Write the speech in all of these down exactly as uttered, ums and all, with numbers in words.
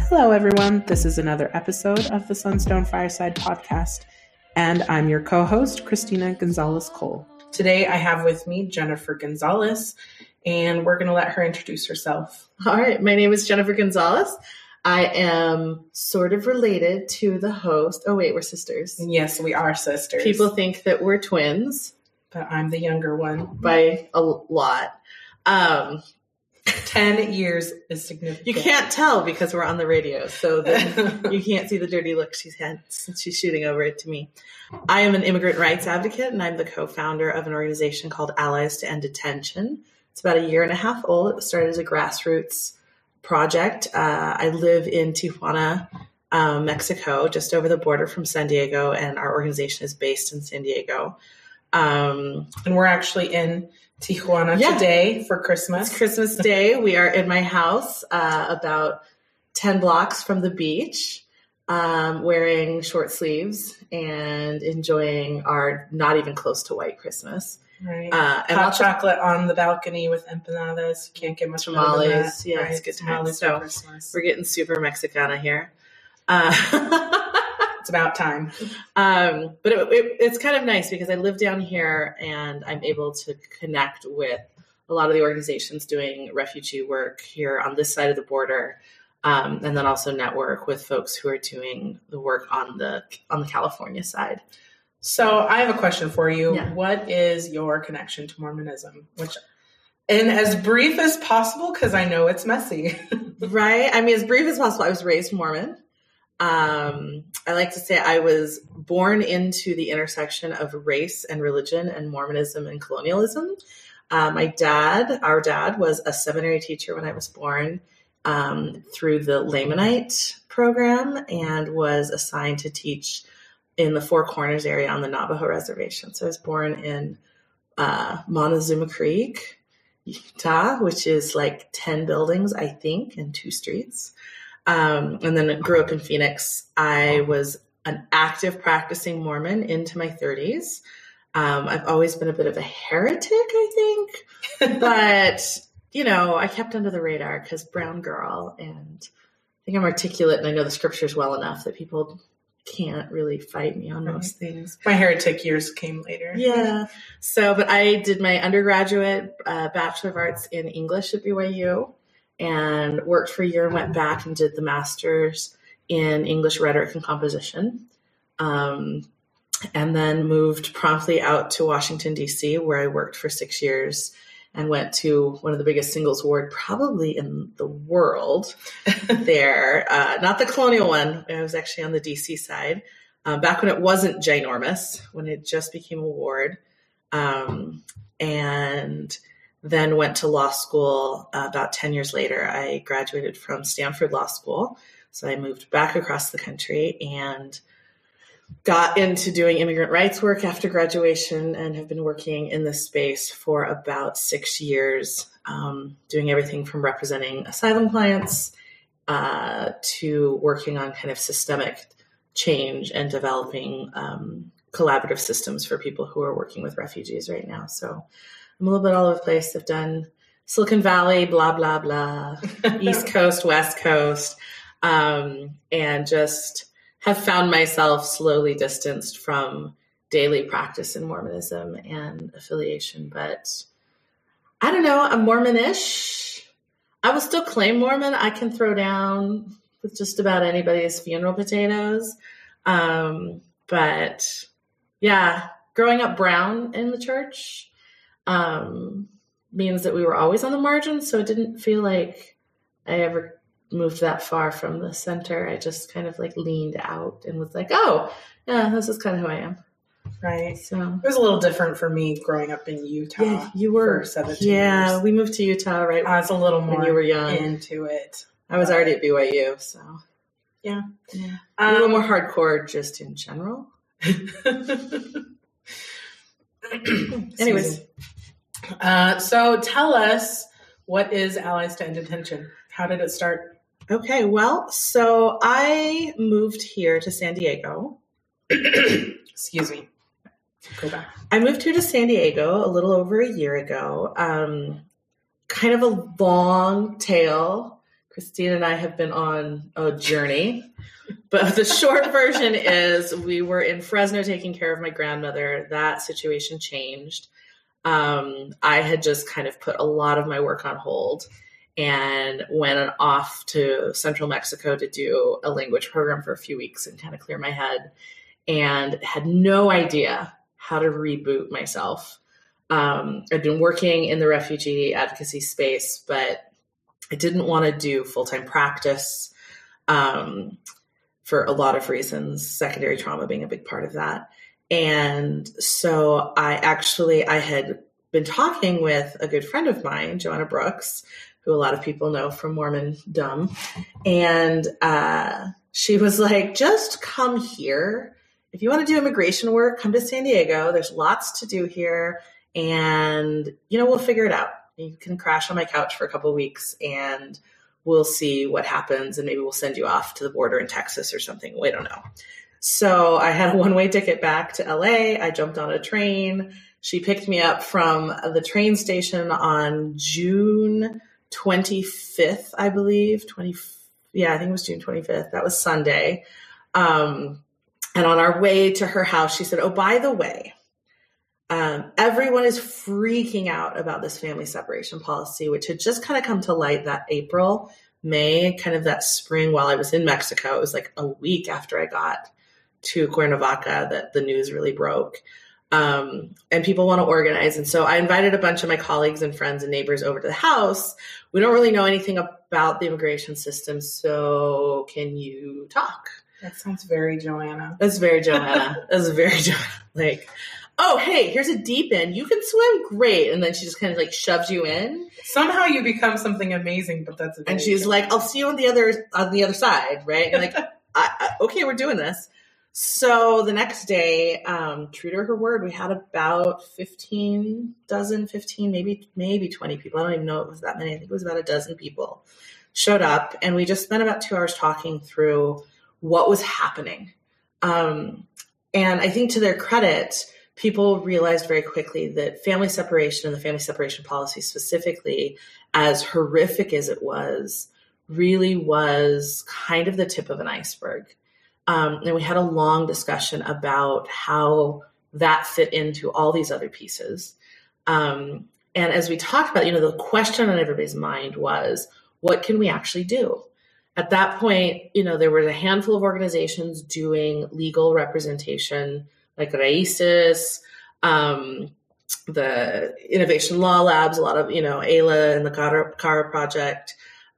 Hello, everyone. This is another episode of the Sunstone Fireside Podcast, and I'm your co-host, Christina Gonzalez-Cole. Today, I have with me Jennifer Gonzalez, and we're going to let her introduce herself. All right. My name is Jennifer Gonzalez. I am sort of related to the host. Oh, wait, we're sisters. Yes, we are sisters. People think that we're twins. But I'm the younger one. By a lot. Um, Ten years is significant. You can't tell because we're on the radio, so then you can't see the dirty look she's had since she's shooting over it to me. I am an immigrant rights advocate, and I'm the co-founder of an organization called Allies to End Detention. It's about a year and a half old. It started as a grassroots project. Uh, I live in Tijuana, um, Mexico, just over the border from San Diego, and our organization is based in San Diego. Um, and we're actually in Tijuana yeah. today for Christmas. It's Christmas Day. We are in my house, uh, about ten blocks from the beach, um, wearing short sleeves and enjoying our not even close to white Christmas. Right. Uh, and hot chocolate on the balcony with empanadas. You can't get much tamales. Better than that. Yeah, right? it's good tamales time. for So Christmas. We're getting super Mexicana here. Uh, It's about time. Um, but it, it, it's kind of nice because I live down here and I'm able to connect with a lot of the organizations doing refugee work here on this side of the border, um, and then also network with folks who are doing the work on the on the California side. So I have a question for you. Yeah. What is your connection to Mormonism? Which, and as brief as possible, because I know it's messy. Right? I mean, as brief as possible. I was raised Mormon. Um, I like to say I was born into the intersection of race and religion and Mormonism and colonialism. Uh, my dad, our dad, was a seminary teacher when I was born, um, through the Lamanite program, and was assigned to teach in the Four Corners area on the Navajo reservation. So I was born in uh, Montezuma Creek, Utah, which is like ten buildings, I think, and two streets. Um, and then grew up in Phoenix. I was an active practicing Mormon into my thirties. Um, I've always been a bit of a heretic, I think. But, you know, I kept under the radar because brown girl. And I think I'm articulate and I know the scriptures well enough that people can't really fight me on right. most things. My heretic years came later. Yeah. So, but I did my undergraduate uh, Bachelor of Arts in English at B Y U. And worked for a year and went back and did the master's in English rhetoric and composition. Um, and then moved promptly out to Washington, D C, where I worked for six years and went to one of the biggest singles ward probably in the world there. Uh, not the colonial one. I was actually on the D C side. Um, back when it wasn't ginormous, when it just became a ward. Um, and... Then went to law school uh, about ten years later. I graduated from Stanford Law School. So I moved back across the country and got into doing immigrant rights work after graduation and have been working in this space for about six years, um, doing everything from representing asylum clients uh, to working on kind of systemic change and developing um, collaborative systems for people who are working with refugees right now. So I'm a little bit all over the place. I've done Silicon Valley, blah, blah, blah, East Coast, West Coast, um, and just have found myself slowly distanced from daily practice in Mormonism and affiliation. But I don't know, I'm Mormon-ish. I will still claim Mormon. I can throw down with just about anybody's funeral potatoes. Um, but yeah, growing up brown in the church, Um, means that we were always on the margins, so it didn't feel like I ever moved that far from the center. I just kind of like leaned out and was like, oh, yeah, this is kind of who I am. Right. So it was a little different for me growing up in Utah. Yeah, you were for seventeen Yeah, years. we moved to Utah, right? I was a little more when you were young. into it. I was already at B Y U, so yeah, yeah. Um, a little more hardcore just in general. Anyways. Uh, so tell us, what is Allies to End Detention? How did it start? Okay, well, so I moved here to San Diego. Excuse me. Go back. I moved here to San Diego a little over a year ago. Um, kind of a long tale. Christine and I have been on a journey, but the short version is we were in Fresno taking care of my grandmother. That situation changed. Um, I had just kind of put a lot of my work on hold and went off to central Mexico to do a language program for a few weeks and kind of clear my head, and had no idea how to reboot myself. Um, I'd been working in the refugee advocacy space, but I didn't want to do full-time practice um, for a lot of reasons, secondary trauma being a big part of that. And so I actually, I had been talking with a good friend of mine, Joanna Brooks, who a lot of people know from Mormondom. And uh, she was like, just come here. If you want to do immigration work, come to San Diego. There's lots to do here. And, you know, we'll figure it out. You can crash on my couch for a couple of weeks and we'll see what happens. And maybe we'll send you off to the border in Texas or something. We don't know. So I had a one-way ticket back to L A. I jumped on a train. She picked me up from the train station on June twenty-fifth, I believe. twenty, yeah, I think it was June twenty-fifth. That was Sunday. Um, and on our way to her house, she said, oh, by the way, Um, everyone is freaking out about this family separation policy, which had just kind of come to light that April, May, kind of that spring while I was in Mexico. It was like a week after I got to Cuernavaca that the news really broke. Um, and people want to organize. And so I invited a bunch of my colleagues and friends and neighbors over to the house. We don't really know anything about the immigration system. So can you talk? That sounds very Joanna. That's very Joanna. That's very Joanna. Like, oh, hey, here's a deep end. You can swim, great. And then she just kind of like shoves you in. Somehow you become something amazing, but that's a and she's like, I'll see you on the other on the other side, right? And like, I, I, okay, we're doing this. So the next day, um, true to her word, we had about fifteen dozen, fifteen, maybe maybe twenty people. I don't even know if it was that many. I think it was about a dozen people showed up, and we just spent about two hours talking through what was happening. Um, and I think to their credit, people realized very quickly that family separation and the family separation policy specifically, as horrific as it was, really was kind of the tip of an iceberg. Um, and we had a long discussion about how that fit into all these other pieces. Um, and as we talked about, you know, the question on everybody's mind was, what can we actually do? At that point, you know, there was a handful of organizations doing legal representation, like Raices, um, the Innovation Law Labs, a lot of, you know, Ayla and the Cara, Cara Project.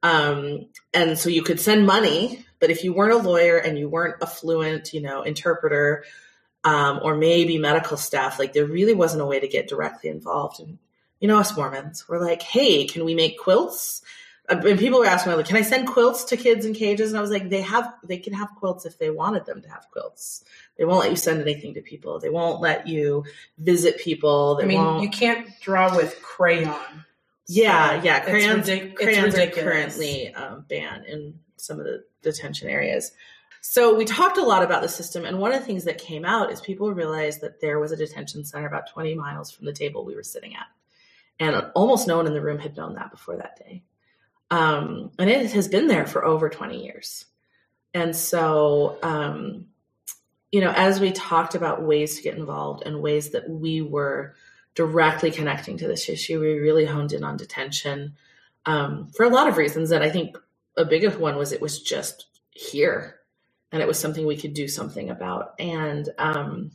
Um, and so you could send money, but if you weren't a lawyer and you weren't a fluent, you know, interpreter, um, or maybe medical staff, like there really wasn't a way to get directly involved. And, you know, us Mormons, we're like, hey, can we make quilts? And people were asking me, like, can I send quilts to kids in cages? And I was like, they have, they can have quilts if they wanted them to have quilts. They won't let you send anything to people. They won't let you visit people. They I mean, won't... you can't draw with crayon. Yeah, so yeah. Crayons, ridic- crayons are currently um, banned in some of the detention areas. So we talked a lot about the system. And one of the things that came out is people realized that there was a detention center about twenty miles from the table we were sitting at. And almost no one in the room had known that before that day. Um, and it has been there for over twenty years. And so, um, you know, as we talked about ways to get involved and ways that we were directly connecting to this issue, we really honed in on detention um, for a lot of reasons. And I think a biggest one was it was just here and it was something we could do something about. And um,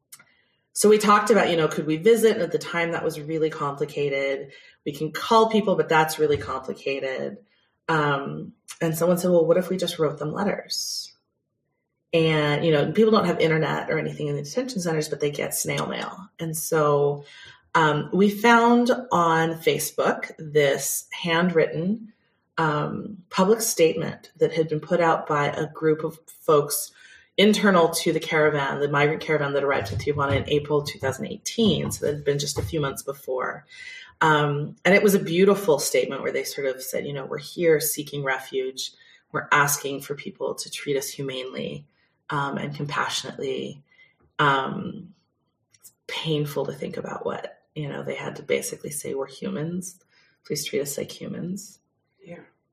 so we talked about, you know, could we visit? And at the time that was really complicated. We can call people, but that's really complicated. Um, and someone said, well, what if we just wrote them letters? And, you know, people don't have internet or anything in the detention centers, but they get snail mail. And so um, we found on Facebook this handwritten um, public statement that had been put out by a group of folks internal to the caravan, the migrant caravan that arrived in Tijuana in April two thousand eighteen. So it had been just a few months before. Um, and it was a beautiful statement where they sort of said, you know, we're here seeking refuge. We're asking for people to treat us humanely um, and compassionately. Um, it's painful to think about what, you know, they had to basically say, we're humans. Please treat us like humans. Yeah.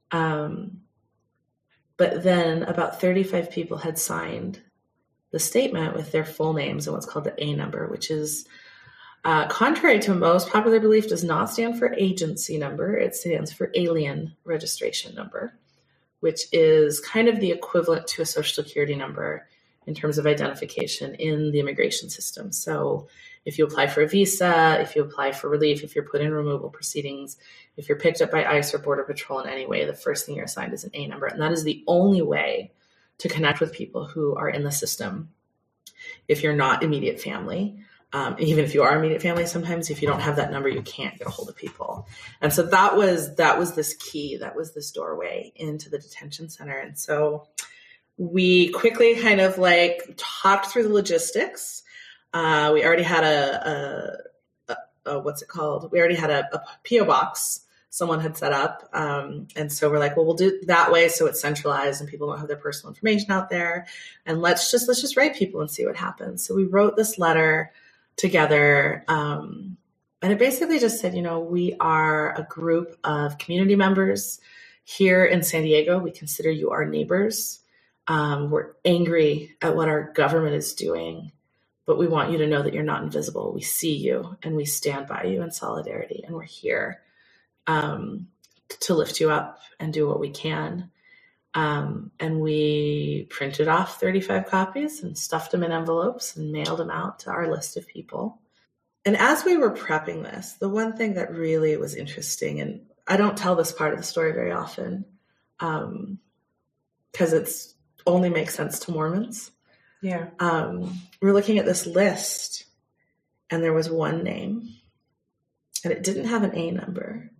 Um, but then about thirty-five people had signed the statement with their full names and what's called the A number, which is uh, contrary to most popular belief, does not stand for agency number. It stands for alien registration number, which is kind of the equivalent to a social security number in terms of identification in the immigration system. So if you apply for a visa, if you apply for relief, if you're put in removal proceedings, if you're picked up by ICE or Border Patrol in any way, the first thing you're assigned is an A number. And that is the only way to connect with people who are in the system if you're not immediate family. Um, even if you are immediate family, sometimes if you don't have that number, you can't get a hold of people. And so that was that was this key, that was this doorway into the detention center. And so we quickly kind of like talked through the logistics. Uh, we already had a, a, a, a, what's it called? We already had a, a P O box someone had set up. Um, and so we're like, well, we'll do it that way so it's centralized and people don't have their personal information out there. And let's just, let's just write people and see what happens. So we wrote this letter together. Um, and it basically just said, you know, we are a group of community members here in San Diego. We consider you our neighbors. Um, we're angry at what our government is doing, but we want you to know that you're not invisible. We see you and we stand by you in solidarity, and we're here um, to lift you up and do what we can. Um, and we printed off thirty-five copies and stuffed them in envelopes and mailed them out to our list of people. And as we were prepping this, the one thing that really was interesting, and I don't tell this part of the story very often, um, because it's only makes sense to Mormons. Yeah. Um, we're looking at this list, and there was one name, and it didn't have an A number,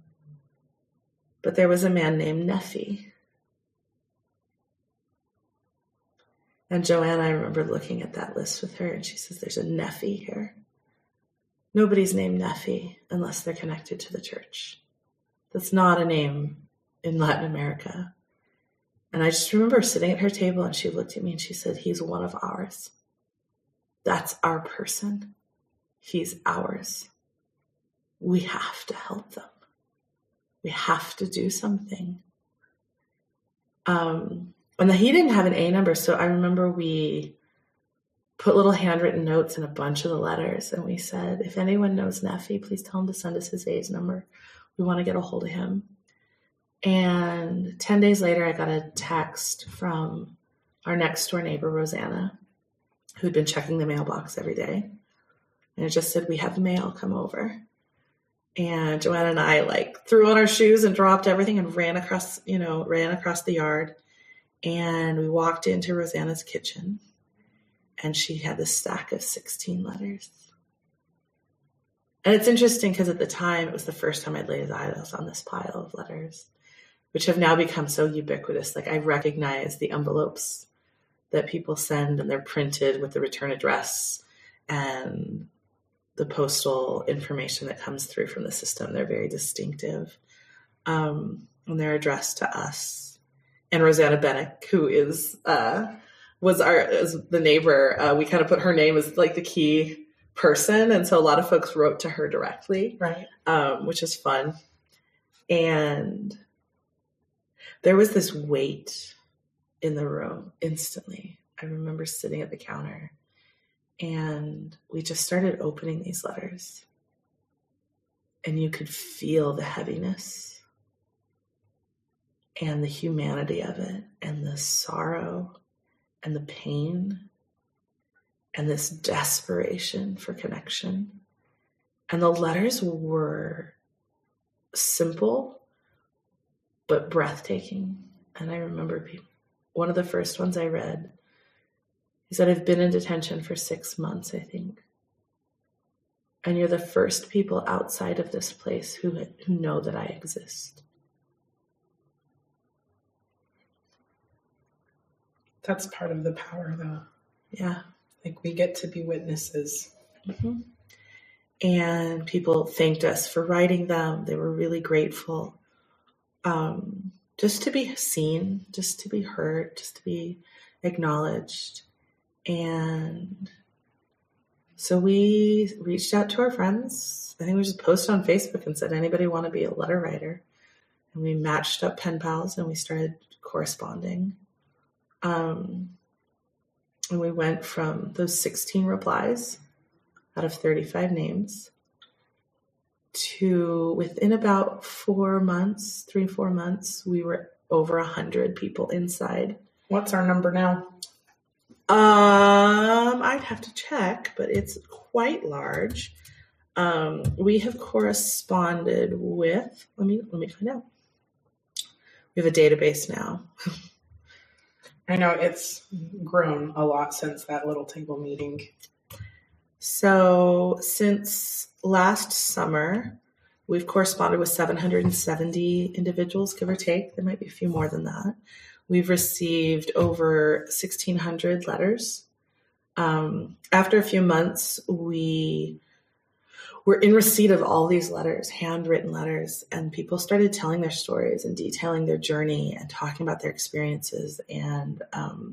but there was a man named Nephi. And Joanne, I remember looking at that list with her, and she says, there's a Nephi here. Nobody's named Nephi unless they're connected to the church. That's not a name in Latin America. And I just remember sitting at her table, and she looked at me and she said, he's one of ours. That's our person. He's ours. We have to help them. We have to do something. Um, and he didn't have an A number. So I remember we put little handwritten notes in a bunch of the letters. And we said, if anyone knows Nephi, please tell him to send us his A's number. We want to get a hold of him. And ten days later, I got a text from our next door neighbor, Rosanna, who'd been checking the mailbox every day. And it just said, we have mail, come over. And Joanna and I like threw on our shoes and dropped everything and ran across, you know, ran across the yard. And we walked into Rosanna's kitchen, and she had this stack of sixteen letters. And it's interesting because at the time, it was the first time I'd laid eyes on this pile of letters, which have now become so ubiquitous. Like I recognize the envelopes that people send, and they're printed with the return address and the postal information that comes through from the system. They're very distinctive. Um, and they're addressed to us. And Rosanna Bennick, who is, uh, was our, is the neighbor, uh, we kind of put her name as like the key person. And so a lot of folks wrote to her directly, right. um, which is fun. And there was this weight in the room instantly. I remember sitting at the counter, and we just started opening these letters, and you could feel the heaviness and the humanity of it, and the sorrow and the pain and this desperation for connection. And the letters were simple but breathtaking. And I remember one of the first ones I read, he said, I've been in detention for six months, I think. And you're the first people outside of this place who, who know that I exist. That's part of the power, though. Yeah. Like we get to be witnesses. Mm-hmm. And people thanked us for writing them. They were really grateful. Um, just to be seen, just to be heard, just to be acknowledged. And so we reached out to our friends. I think we just posted on Facebook and said, anybody want to be a letter writer? and we matched up pen pals and we started corresponding. Um, and we went from those sixteen replies out of thirty-five names to within about four months, three, four months, we were over a hundred people inside. What's our number now? Um, I'd have to check, but it's quite large. Um, we have corresponded with, let me, let me find out. We have a database now. I know it's grown a lot since that little table meeting. So since last summer, we've corresponded with seven hundred seventy individuals, give or take. There might be a few more than that. We've received over sixteen hundred letters. Um, after a few months, we were in receipt of all these letters, handwritten letters, and people started telling their stories and detailing their journey and talking about their experiences. And um,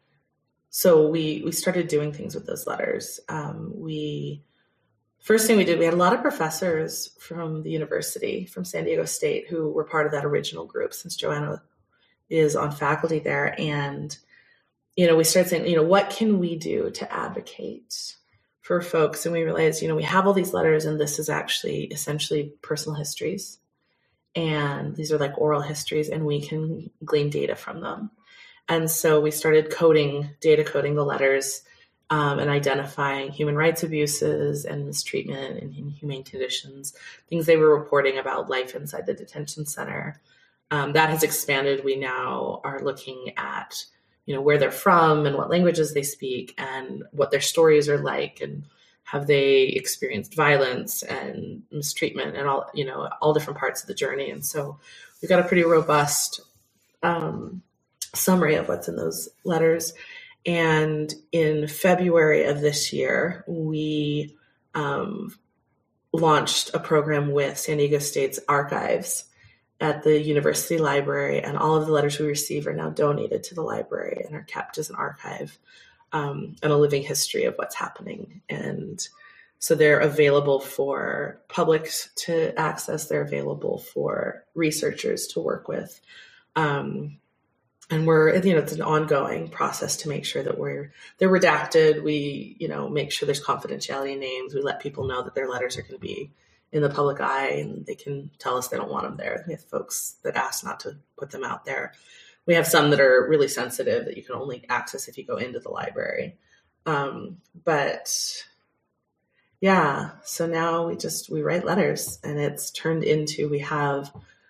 so we we started doing things with those letters. Um, we first thing we did, we had a lot of professors from the university, from San Diego State, who were part of that original group, since Joanna is on faculty there. And, you know, we started saying, you know, what can we do to advocate for folks? And we realized, you know, we have all these letters, and this is actually essentially personal histories. And these are like oral histories, and we can glean data from them. And so we started coding, data coding the letters, um, and identifying human rights abuses and mistreatment and inhumane conditions, things they were reporting about life inside the detention center. Um, that has expanded. We now are looking at, you know, where they're from and what languages they speak and what their stories are like, and have they experienced violence and mistreatment and all, you know, all different parts of the journey. And so we've got a pretty robust um, summary of what's in those letters. And in February of this year, we um, launched a program with San Diego State's archives at the university library, and all of the letters we receive are now donated to the library and are kept as an archive um, and a living history of what's happening. And so they're available for publics to access. They're available for researchers to work with. Um, and we're, you know, it's an ongoing process to make sure that we're, they're redacted. We, you know, make sure there's confidentiality names. We let people know that their letters are going to be in the public eye, and they can tell us they don't want them there. We have folks that ask not to put them out there. We have some that are really sensitive that you can only access if you go into the library. Um, but yeah, so now we just, we write letters, and it's turned into, we have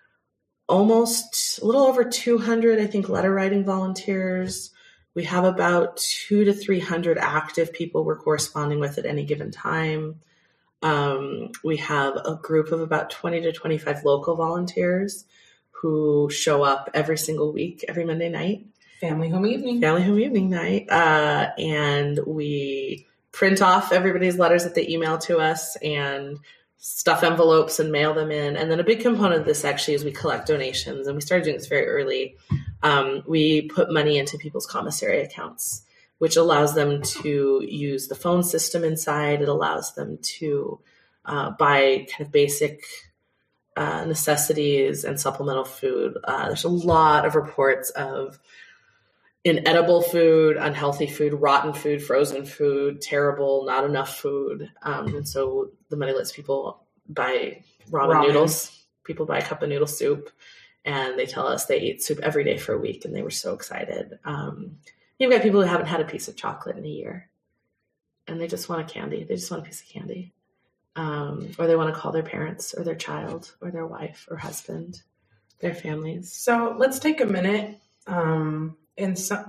almost a little over two hundred, I think, letter writing volunteers. We have about two to three hundred active people we're corresponding with at any given time. Um, we have a group of about twenty to twenty-five local volunteers who show up every single week, every Monday night. Family home evening. Family home evening night. Uh, and we print off everybody's letters that they email to us and stuff envelopes and mail them in. And then a big component of this actually is we collect donations, and we started doing this very early. Um, we put money into people's commissary accounts, which allows them to use the phone system inside. It allows them to uh, buy kind of basic uh, necessities and supplemental food. Uh, there's a lot of reports of inedible food, unhealthy food, rotten food, frozen food, terrible, not enough food. Um, and so the money lets people buy ramen, ramen noodles. People buy a cup of noodle soup, and they tell us they ate soup every day for a week, and they were so excited. Um, You've got people who haven't had a piece of chocolate in a year, and they just want a candy. They just want a piece of candy. Um, or they want to call their parents or their child or their wife or husband, their families. So let's take a minute. Um, and so,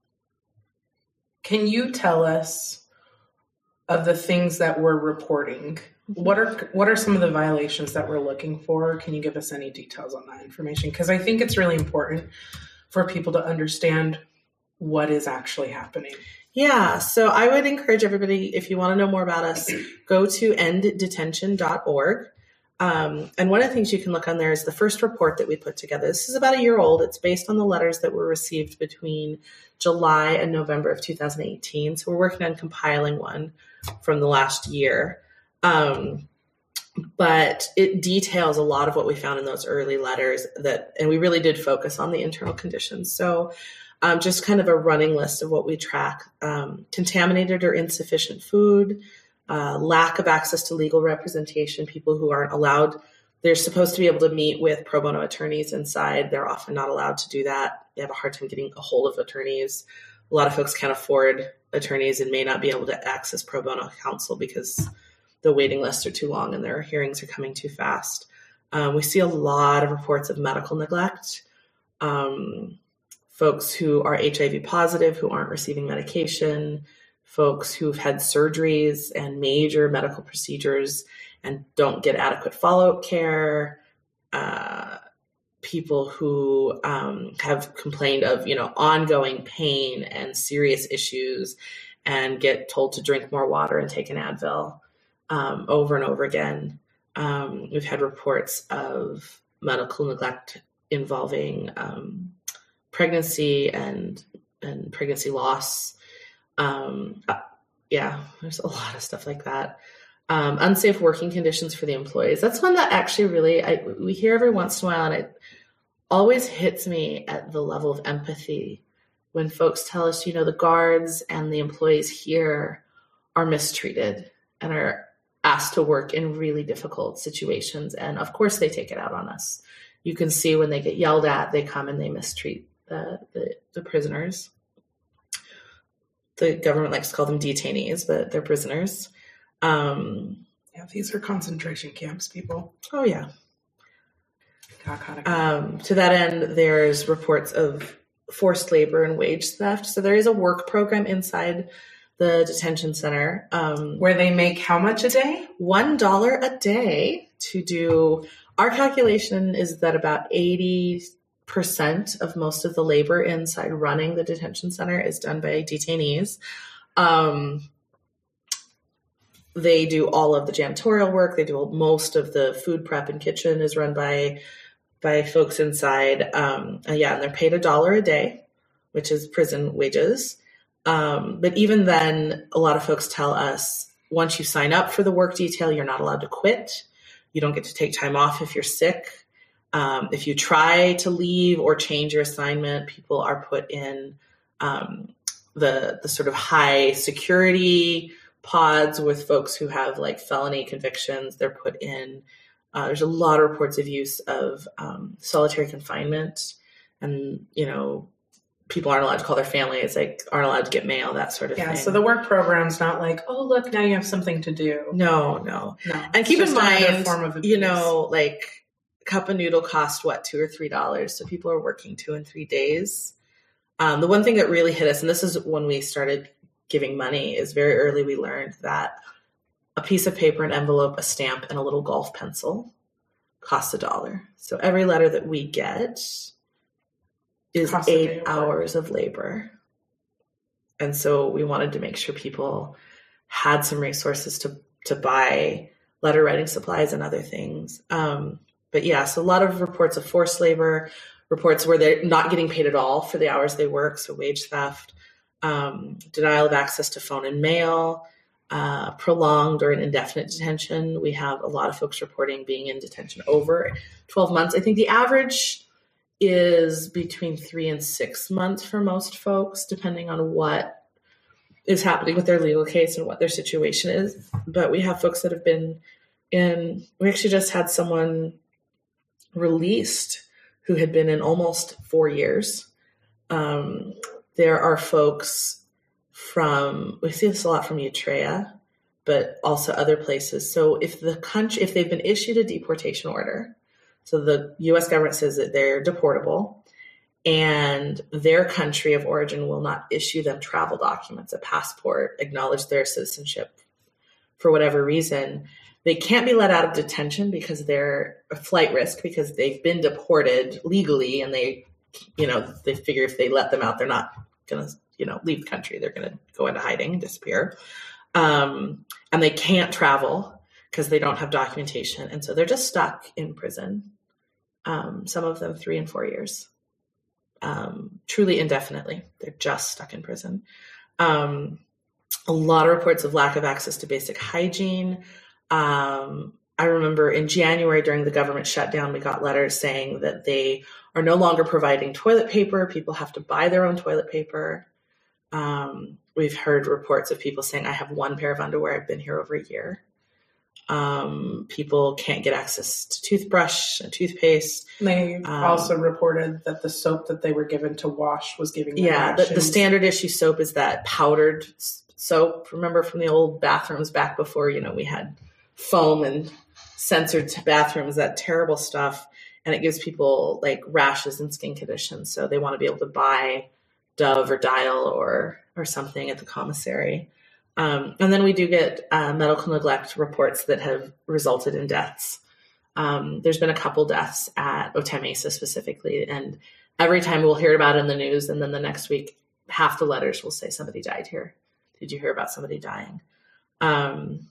can you tell us of the things that we're reporting? What are what are some of the violations that we're looking for? Can you give us any details on that information? Because I think it's really important for people to understand what is actually happening. Yeah. So I would encourage everybody, if you want to know more about us, go to end detention dot org. Um, and one of the things you can look on there is the first report that we put together. This is about a year old. It's based on the letters that were received between July and November of two thousand eighteen. So we're working on compiling one from the last year. Um, but it details a lot of what we found in those early letters that, and we really did focus on the internal conditions. So um, just kind of a running list of what we track: um, contaminated or insufficient food, uh, lack of access to legal representation, people who aren't allowed. They're supposed to be able to meet with pro bono attorneys inside. They're often not allowed to do that. They have a hard time getting a hold of attorneys. A lot of folks can't afford attorneys and may not be able to access pro bono counsel because the waiting lists are too long and their hearings are coming too fast. Um, we see a lot of reports of medical neglect, um, folks who are H I V positive who aren't receiving medication, folks who've had surgeries and major medical procedures and don't get adequate follow-up care, uh, people who um, have complained of, you know, ongoing pain and serious issues and get told to drink more water and take an Advil um, over and over again. Um, we've had reports of medical neglect involving um, pregnancy and and pregnancy loss. Um, uh, yeah, there's a lot of stuff like that. Um, unsafe working conditions for the employees. That's one that actually really, I, we hear every once in a while, and it always hits me at the level of empathy when folks tell us, you know, the guards and the employees here are mistreated and are asked to work in really difficult situations. And of course they take it out on us. You can see when they get yelled at, they come and they mistreat the, the, the prisoners. The government likes to call them detainees, but they're prisoners. Um, yeah, these are concentration camps, people. Oh, yeah. Um, to that end, there's reports of forced labor and wage theft. So there is a work program inside the detention center. Um, Where they make how much a day? One dollar a day to do, our calculation is that about eighty percent of most of the labor inside running the detention center is done by detainees. Um, They do all of the janitorial work. They do most of the food prep and kitchen is run by by folks inside. Um, and yeah, and they're paid a dollar a day, which is prison wages. Um, but even then, a lot of folks tell us once you sign up for the work detail, you're not allowed to quit. You don't get to take time off if you're sick. Um, if you try to leave or change your assignment, people are put in um, the the sort of high security pods with folks who have like felony convictions. They're put in. Uh, there's a lot of reports of use of um, solitary confinement, and you know, people aren't allowed to call their families, like aren't allowed to get mail, that sort of yeah, thing. So the work program's not like, oh look, now you have something to do. No, no, no. And keep in mind, form of you know, like a cup of noodle cost what two or three dollars, so people are working two and three days. Um, the one thing that really hit us, and this is when we started giving money, is very early we learned that a piece of paper, an envelope, a stamp, and a little golf pencil costs a dollar. So every letter that we get is Cost eight of hours of labor. And so we wanted to make sure people had some resources to, to buy letter writing supplies and other things. Um, but yeah, so a lot of reports of forced labor, reports where they're not getting paid at all for the hours they work, so wage theft, um, denial of access to phone and mail, uh, prolonged or an indefinite detention. We have a lot of folks reporting being in detention over twelve months. I think the average is between three and six months for most folks, depending on what is happening with their legal case and what their situation is. But we have folks that have been in, we actually just had someone released who had been in almost four years. Um, there are folks from, we see this a lot from Eritrea, but also other places. So if the country, if they've been issued a deportation order, so the U S government says that they're deportable and their country of origin will not issue them travel documents, a passport, acknowledge their citizenship for whatever reason, they can't be let out of detention because they're a flight risk because they've been deported legally and they, you know, they figure if they let them out, they're not going to, you know, leave the country. They're going to go into hiding and disappear. Um, and they can't travel because they don't have documentation. And so they're just stuck in prison. Um, some of them three and four years, um, truly indefinitely. They're just stuck in prison. Um, a lot of reports of lack of access to basic hygiene, um, I remember in January during the government shutdown, we got letters saying that they are no longer providing toilet paper. People have to buy their own toilet paper. Um, we've heard reports of people saying, I have one pair of underwear. I've been here over a year. Um, people can't get access to toothbrush and toothpaste. They um, also reported that the soap that they were given to wash was giving them Yeah, the, the rashes. standard issue soap is that powdered soap. Remember from the old bathrooms back before, you know, we had foam and censored bathrooms, that terrible stuff. And it gives people like rashes and skin conditions. So they want to be able to buy Dove or Dial or or something at the commissary. Um, and then we do get uh, medical neglect reports that have resulted in deaths. Um, there's been a couple deaths at Otay Mesa specifically. And every time we'll hear about it in the news, and then the next week, half the letters will say somebody died here. Did you hear about somebody dying? Um,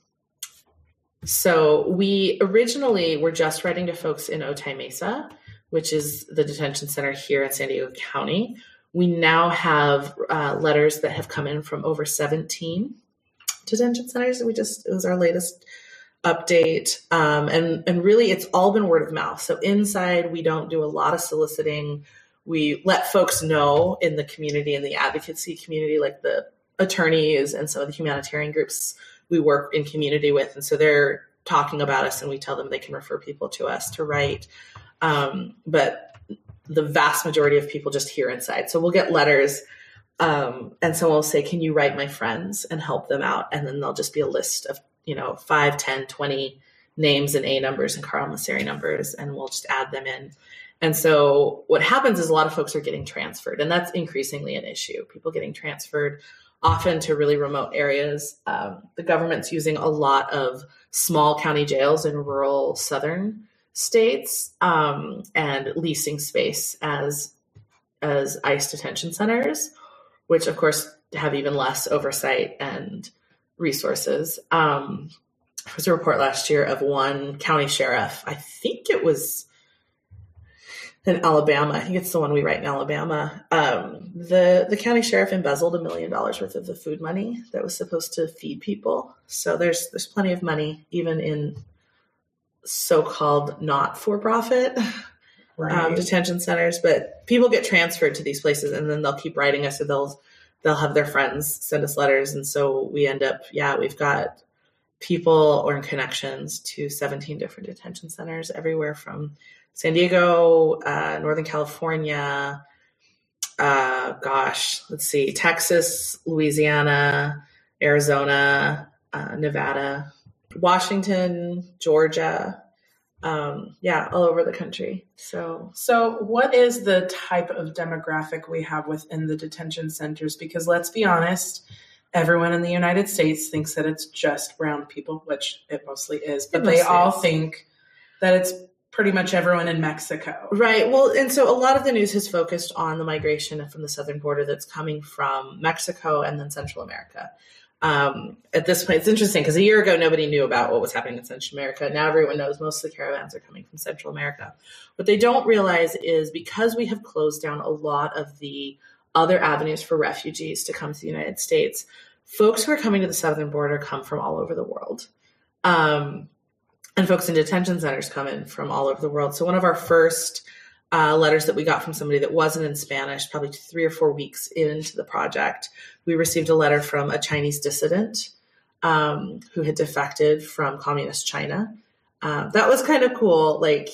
so we originally were just writing to folks in Otay Mesa, which is the detention center here in San Diego County. We now have uh, letters that have come in from over seventeen detention centers. We just, it was our latest update. Um, and, and really it's all been word of mouth. So inside we don't do a lot of soliciting. We let folks know in the community, in the advocacy community, like the attorneys and some of the humanitarian groups we work in community with. And so they're talking about us and we tell them they can refer people to us to write. Um, but the vast majority of people just hear inside. So we'll get letters um, and someone will say, can you write my friends and help them out? And then there'll just be a list of, you know, five, ten, twenty names and A numbers and commissary numbers, and we'll just add them in. And so what happens is a lot of folks are getting transferred, and that's increasingly an issue. People getting transferred often to really remote areas. Um, the government's using a lot of small county jails in rural southern states um, and leasing space as as ICE detention centers, which of course have even less oversight and resources. Um, there was a report last year of one county sheriff. I think it was in Alabama. I think it's the one we write in Alabama. Um, the, the county sheriff embezzled a million dollars worth of the food money that was supposed to feed people. So there's, there's plenty of money, even in so-called not for-profit right. um, detention centers, but people get transferred to these places and then they'll keep writing us, or they'll, they'll have their friends send us letters. And so we end up, yeah, we've got people or connections to seventeen different detention centers everywhere from San Diego, uh, Northern California, uh, gosh, let's see, Texas, Louisiana, Arizona, uh, Nevada, Washington, Georgia, um, yeah, all over the country. So, so what is the type of demographic we have within the detention centers? Because let's be honest, everyone in the United States thinks that it's just brown people, which it mostly is, but they all is. think that it's pretty much everyone in Mexico. Right. Well, and so a lot of the news has focused on the migration from the southern border that's coming from Mexico and then Central America. Um, at this point, it's interesting because a year ago, nobody knew about what was happening in Central America. Now everyone knows most of the caravans are coming from Central America. What they don't realize is because we have closed down a lot of the other avenues for refugees to come to the United States, folks who are coming to the southern border come from all over the world. Um, and folks in detention centers come in from all over the world. So one of our first uh, letters that we got from somebody that wasn't in Spanish, probably three or four weeks into the project, we received a letter from a Chinese dissident um, who had defected from communist China. Uh, that was kind of cool. Like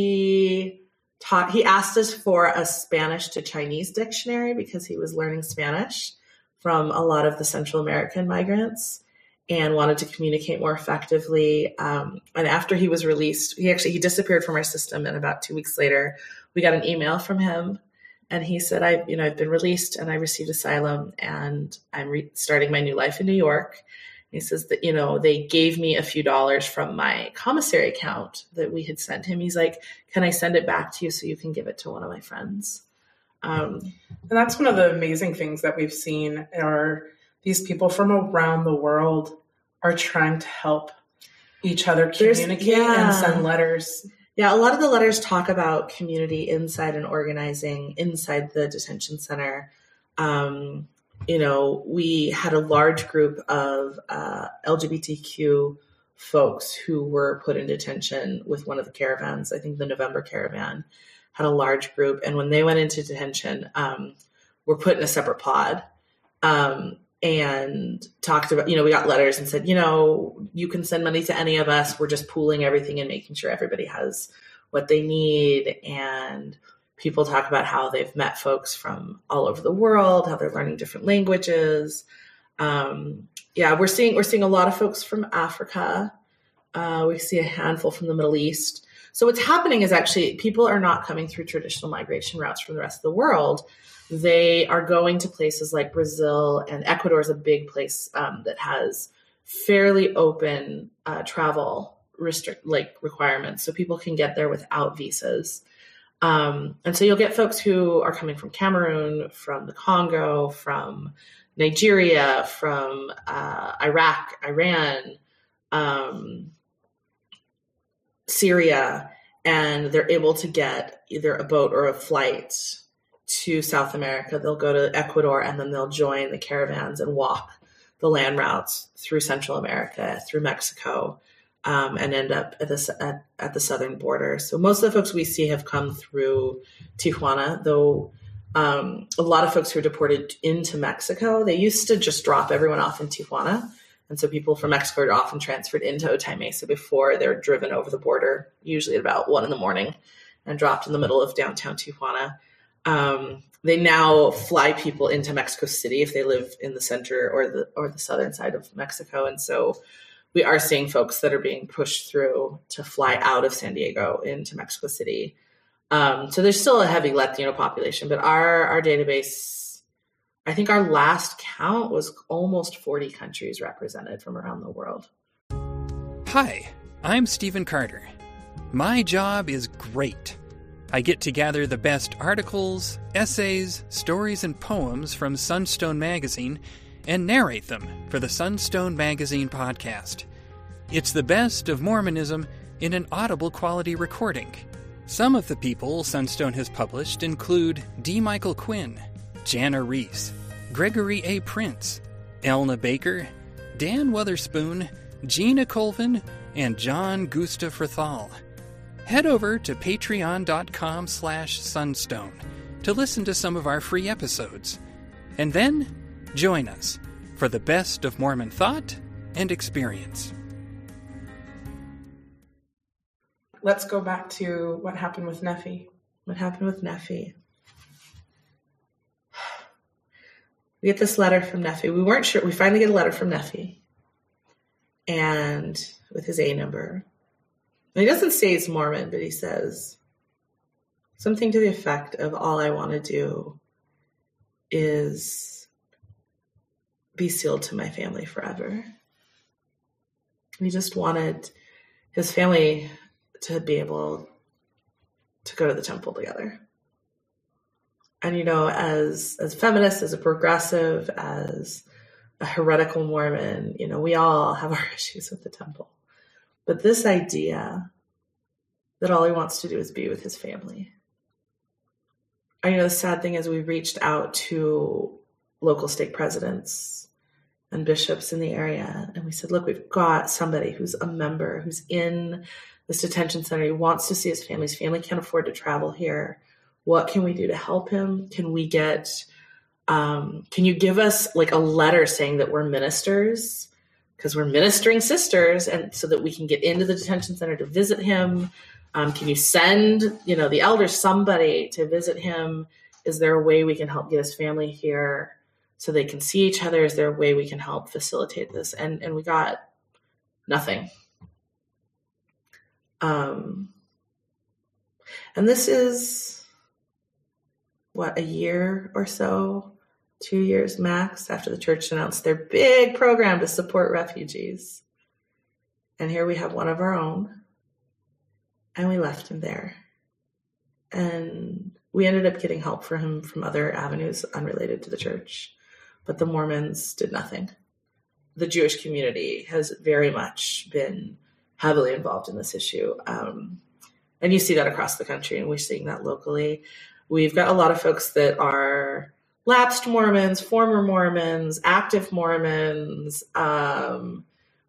he taught, he asked us for a Spanish to Chinese dictionary because he was learning Spanish from a lot of the Central American migrants and wanted to communicate more effectively. Um, and after he was released, he actually, he disappeared from our system. And about two weeks later, we got an email from him. And he said, I, you know, I've been released and I received asylum and I'm re- starting my new life in New York. He says that, you know, they gave me a few dollars from my commissary account that we had sent him. He's like, can I send it back to you so you can give it to one of my friends? Um, and that's one of the amazing things that we've seen are these people from around the world are trying to help each other communicate yeah. and send letters. Yeah, a lot of the letters talk about community inside and organizing inside the detention center. Um, you know, we had a large group of uh, L G B T Q folks who were put in detention with one of the caravans. I think the November caravan had a large group. And when they went into detention, um, were put in a separate pod um, and talked about, you know, we got letters and said, you know, you can send money to any of us. We're just pooling everything and making sure everybody has what they need. And people talk about how they've met folks from all over the world, how they're learning different languages. Um, yeah, we're seeing we're seeing a lot of folks from Africa. Uh, we see a handful from the Middle East. So what's happening is actually people are not coming through traditional migration routes from the rest of the world. They are going to places like Brazil, and Ecuador is a big place um, that has fairly open uh, travel restrict like requirements, so people can get there without visas. Um, and so you'll get folks who are coming from Cameroon, from the Congo, from Nigeria, from uh, Iraq, Iran, um, Syria, and they're able to get either a boat or a flight to South America. They'll go to Ecuador, and then they'll join the caravans and walk the land routes through Central America, through Mexico, um, and end up at the, at, at the southern border. So most of the folks we see have come through Tijuana, though um, a lot of folks who are deported into Mexico, they used to just drop everyone off in Tijuana. And so people from Mexico are often transferred into Otay Mesa before they're driven over the border, usually at about one in the morning, and dropped in the middle of downtown Tijuana. Um, they now fly people into Mexico City if they live in the center or the or the southern side of Mexico. And so we are seeing folks that are being pushed through to fly out of San Diego into Mexico City. Um, so there's still a heavy Latino population, but our our database, I think our last count was almost forty countries represented from around the world. Hi, I'm Stephen Carter. My job is great. I get to gather the best articles, essays, stories, and poems from Sunstone Magazine and narrate them for the Sunstone Magazine podcast. It's the best of Mormonism in an audible quality recording. Some of the people Sunstone has published include D. Michael Quinn, Jana Reese, Gregory A. Prince, Elna Baker, Dan Weatherspoon, Gina Colvin, and John Gustav Rathal. Head over to patreon.com slash sunstone to listen to some of our free episodes. And then join us for the best of Mormon thought and experience. Let's go back to what happened with Nephi. What happened with Nephi? We get this letter from Nephi. We weren't sure. We finally get a letter from Nephi, and with his A number. And he doesn't say he's Mormon, but he says something to the effect of, all I want to do is be sealed to my family forever. He just wanted his family to be able to go to the temple together. And, you know, as as feminists, as a progressive, as a heretical Mormon, you know, we all have our issues with the temple. But this idea that all he wants to do is be with his family. I know the sad thing is we reached out to local stake presidents and bishops in the area, and we said, look, we've got somebody who's a member, who's in this detention center. He wants to see his family. His family can't afford to travel here. What can we do to help him? Can we get, um, can you give us like a letter saying that we're ministers? Because we're ministering sisters, and so that we can get into the detention center to visit him. Um, can you send, you know, the elders, somebody to visit him? Is there a way we can help get his family here so they can see each other? Is there a way we can help facilitate this? And and we got nothing. Um, and this is, what, a year or so? Two years max after the church announced their big program to support refugees. And here we have one of our own, and we left him there. And we ended up getting help for him from other avenues unrelated to the church, but the Mormons did nothing. The Jewish community has very much been heavily involved in this issue. Um, and you see that across the country, and we're seeing that locally. We've got a lot of folks that are lapsed Mormons, former Mormons, active Mormons. Um,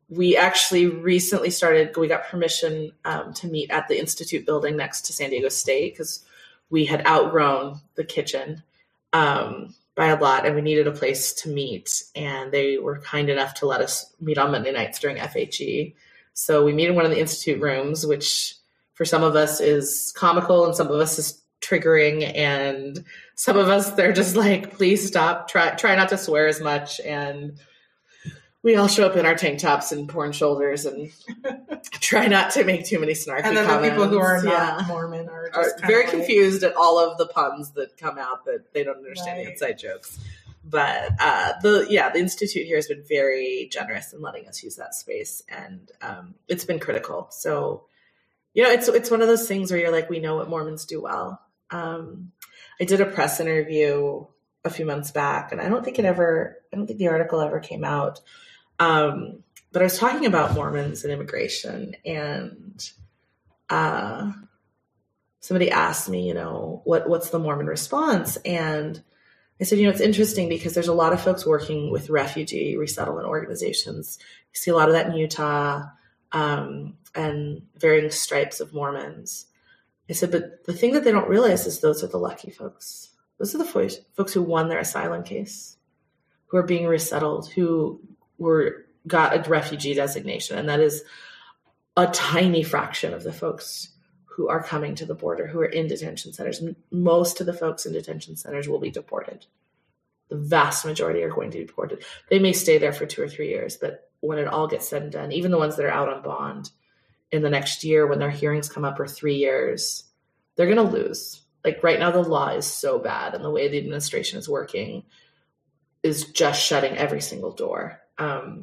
we actually recently started, we got permission um, to meet at the Institute building next to San Diego State because we had outgrown the kitchen um, by a lot and we needed a place to meet. And they were kind enough to let us meet on Monday nights during F H E. So we meet in one of the Institute rooms, which for some of us is comical and some of us is triggering. And some of us, they're just like, please stop, try, try not to swear as much. And we all show up in our tank tops and porn shoulders and try not to make too many snarky comments. And then comments. The people who are not yeah. Mormon are, just are very like... confused at all of the puns that come out that they don't understand right. the inside jokes. But uh, the yeah, the Institute here has been very generous in letting us use that space, and um, it's been critical. So, you know, it's it's one of those things where you're like, we know what Mormons do well. Um, I did a press interview a few months back, and I don't think it ever, I don't think the article ever came out. Um, but I was talking about Mormons and immigration, and uh, somebody asked me, you know, what what's the Mormon response? And I said, you know, it's interesting because there's a lot of folks working with refugee resettlement organizations. You see a lot of that in Utah um, and varying stripes of Mormons. I said, but the thing that they don't realize is those are the lucky folks. Those are the folks, folks who won their asylum case, who are being resettled, who were got a refugee designation. And that is a tiny fraction of the folks who are coming to the border, who are in detention centers. Most of the folks in detention centers will be deported. The vast majority are going to be deported. They may stay there for two or three years, but when it all gets said and done, even the ones that are out on bond in the next year, when their hearings come up, or three years, they're going to lose. Like right now, the law is so bad, and the way the administration is working is just shutting every single door. Um,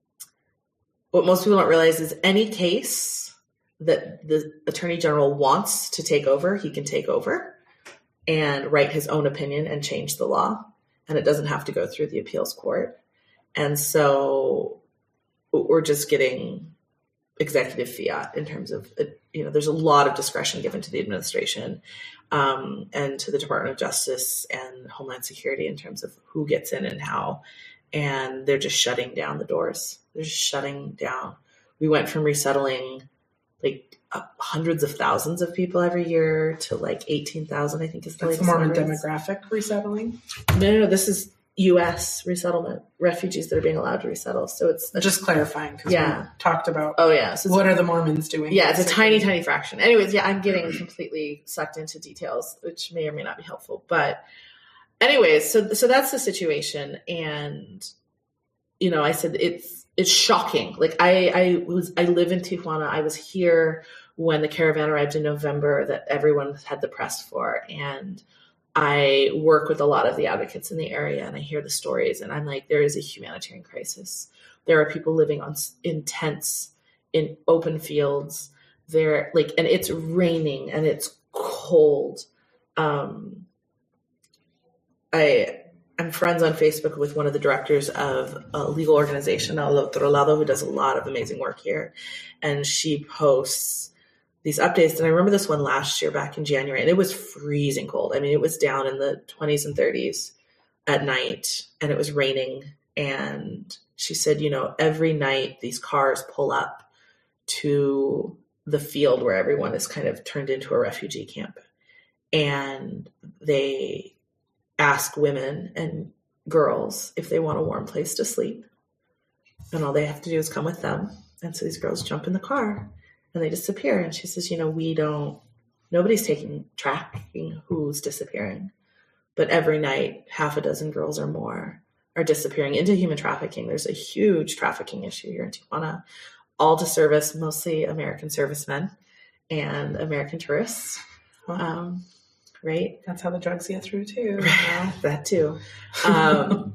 what most people don't realize is any case that the Attorney General wants to take over, he can take over and write his own opinion and change the law. And it doesn't have to go through the appeals court. And so we're just getting executive fiat in terms of, you know, there's a lot of discretion given to the administration um, and to the Department of Justice and Homeland Security in terms of who gets in and how. And they're just shutting down the doors. They're just shutting down. We went from resettling like uh, hundreds of thousands of people every year to like eighteen thousand, I think is the latest. That's Mormon demographic resettling? No, no, no, this is U S resettlement, refugees that are being allowed to resettle. So it's just clarifying because yeah. we talked about oh yeah, so what are the Mormons doing? Yeah, it's a tiny, tiny fraction. Anyways, yeah, I'm getting completely sucked into details, which may or may not be helpful. But anyways, so so that's the situation. And you know, I said it's it's shocking. Like I, I was, I live in Tijuana. I was here when the caravan arrived in November that everyone had the press for. And I work with a lot of the advocates in the area, and I hear the stories, and I'm like, there is a humanitarian crisis. There are people living on in tents in open fields. There, like, and it's raining and it's cold. Um, I, I'm friends on Facebook with one of the directors of a legal organization, El Otro Lado, who does a lot of amazing work here. And she posts these updates. And I remember this one last year back in January, and it was freezing cold. I mean, it was down in the twenties and thirties at night, and it was raining. And she said, you know, every night these cars pull up to the field where everyone is kind of turned into a refugee camp. And they ask women and girls if they want a warm place to sleep. And all they have to do is come with them. And so these girls jump in the car and they disappear. And she says, you know, we don't, nobody's taking tracking who's disappearing. But every night, half a dozen girls or more are disappearing into human trafficking. There's a huge trafficking issue here in Tijuana, all to service mostly American servicemen and American tourists. Wow. Um, Right. That's how the drugs get through too. You know? That too. Um,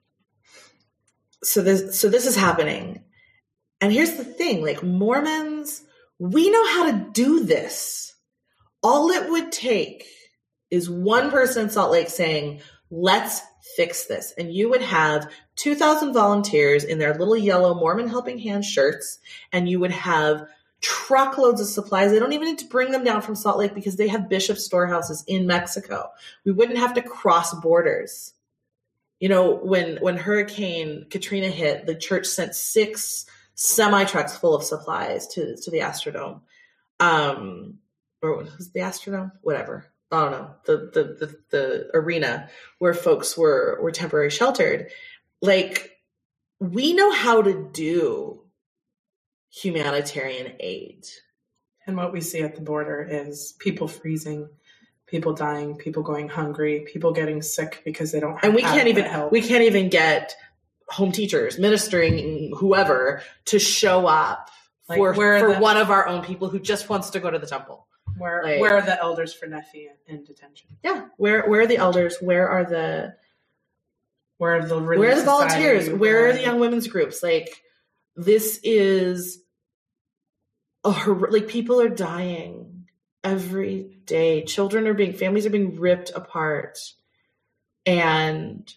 so this, so this is happening. And here's the thing, like Mormons, we know how to do this. All it would take is one person in Salt Lake saying, let's fix this. And you would have two thousand volunteers in their little yellow Mormon Helping Hand shirts. And you would have truckloads of supplies. They don't even need to bring them down from Salt Lake because they have Bishop storehouses in Mexico. We wouldn't have to cross borders. You know, when, when Hurricane Katrina hit, the church sent six semi trucks full of supplies to, to the Astrodome. Um, or was the Astrodome? Whatever. I don't know. The, the, the, the arena where folks were, were temporarily sheltered. Like, we know how to do humanitarian aid. And what we see at the border is people freezing, people dying, people going hungry, people getting sick because they don't have and we can't even help. We can't even get home teachers, ministering, whoever, to show up like for, for the, one of our own people who just wants to go to the temple. Where like, where are the elders for Nephi in detention? Yeah, where where are the elders? Where are the where are the where are the volunteers? Where, where are the young women's groups? Like, this is a hor- like people are dying every day. Children are being, families are being ripped apart, and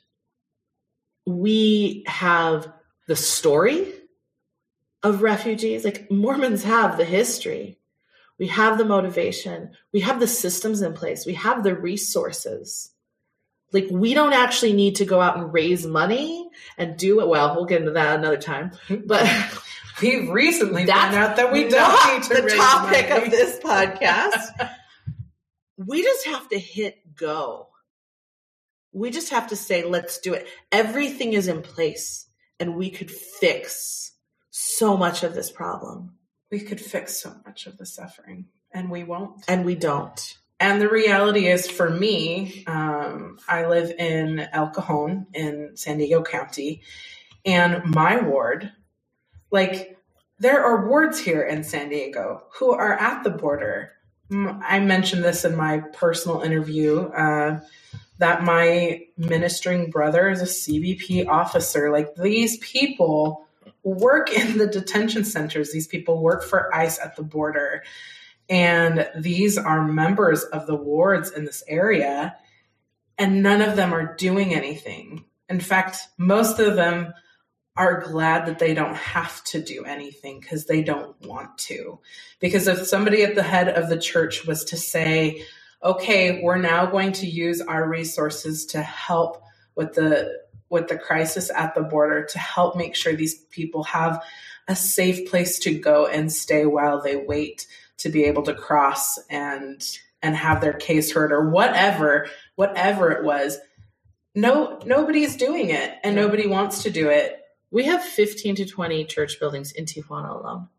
we have the story of refugees. Like, Mormons have the history. We have the motivation. We have the systems in place. We have the resources. Like, we don't actually need to go out and raise money and do it. Well, we'll get into that another time. But we've recently found out that we don't need to the raise topic money. of this podcast. We just have to hit go. We just have to say, let's do it. Everything is in place, and we could fix so much of this problem. We could fix so much of the suffering, and we won't. And we don't. And the reality is, for me, um, I live in El Cajon in San Diego County, and my ward, like, there are wards here in San Diego who are at the border. I mentioned this in my personal interview, uh, that my ministering brother is a C B P officer. Like, these people work in the detention centers. These people work for ICE at the border. And these are members of the wards in this area. And none of them are doing anything. In fact, most of them are glad that they don't have to do anything because they don't want to. Because if somebody at the head of the church was to say, okay, we're now going to use our resources to help with the with the crisis at the border, to help make sure these people have a safe place to go and stay while they wait to be able to cross and and have their case heard, or whatever, whatever it was. No, nobody's doing it, and nobody wants to do it. We have fifteen to twenty church buildings in Tijuana alone.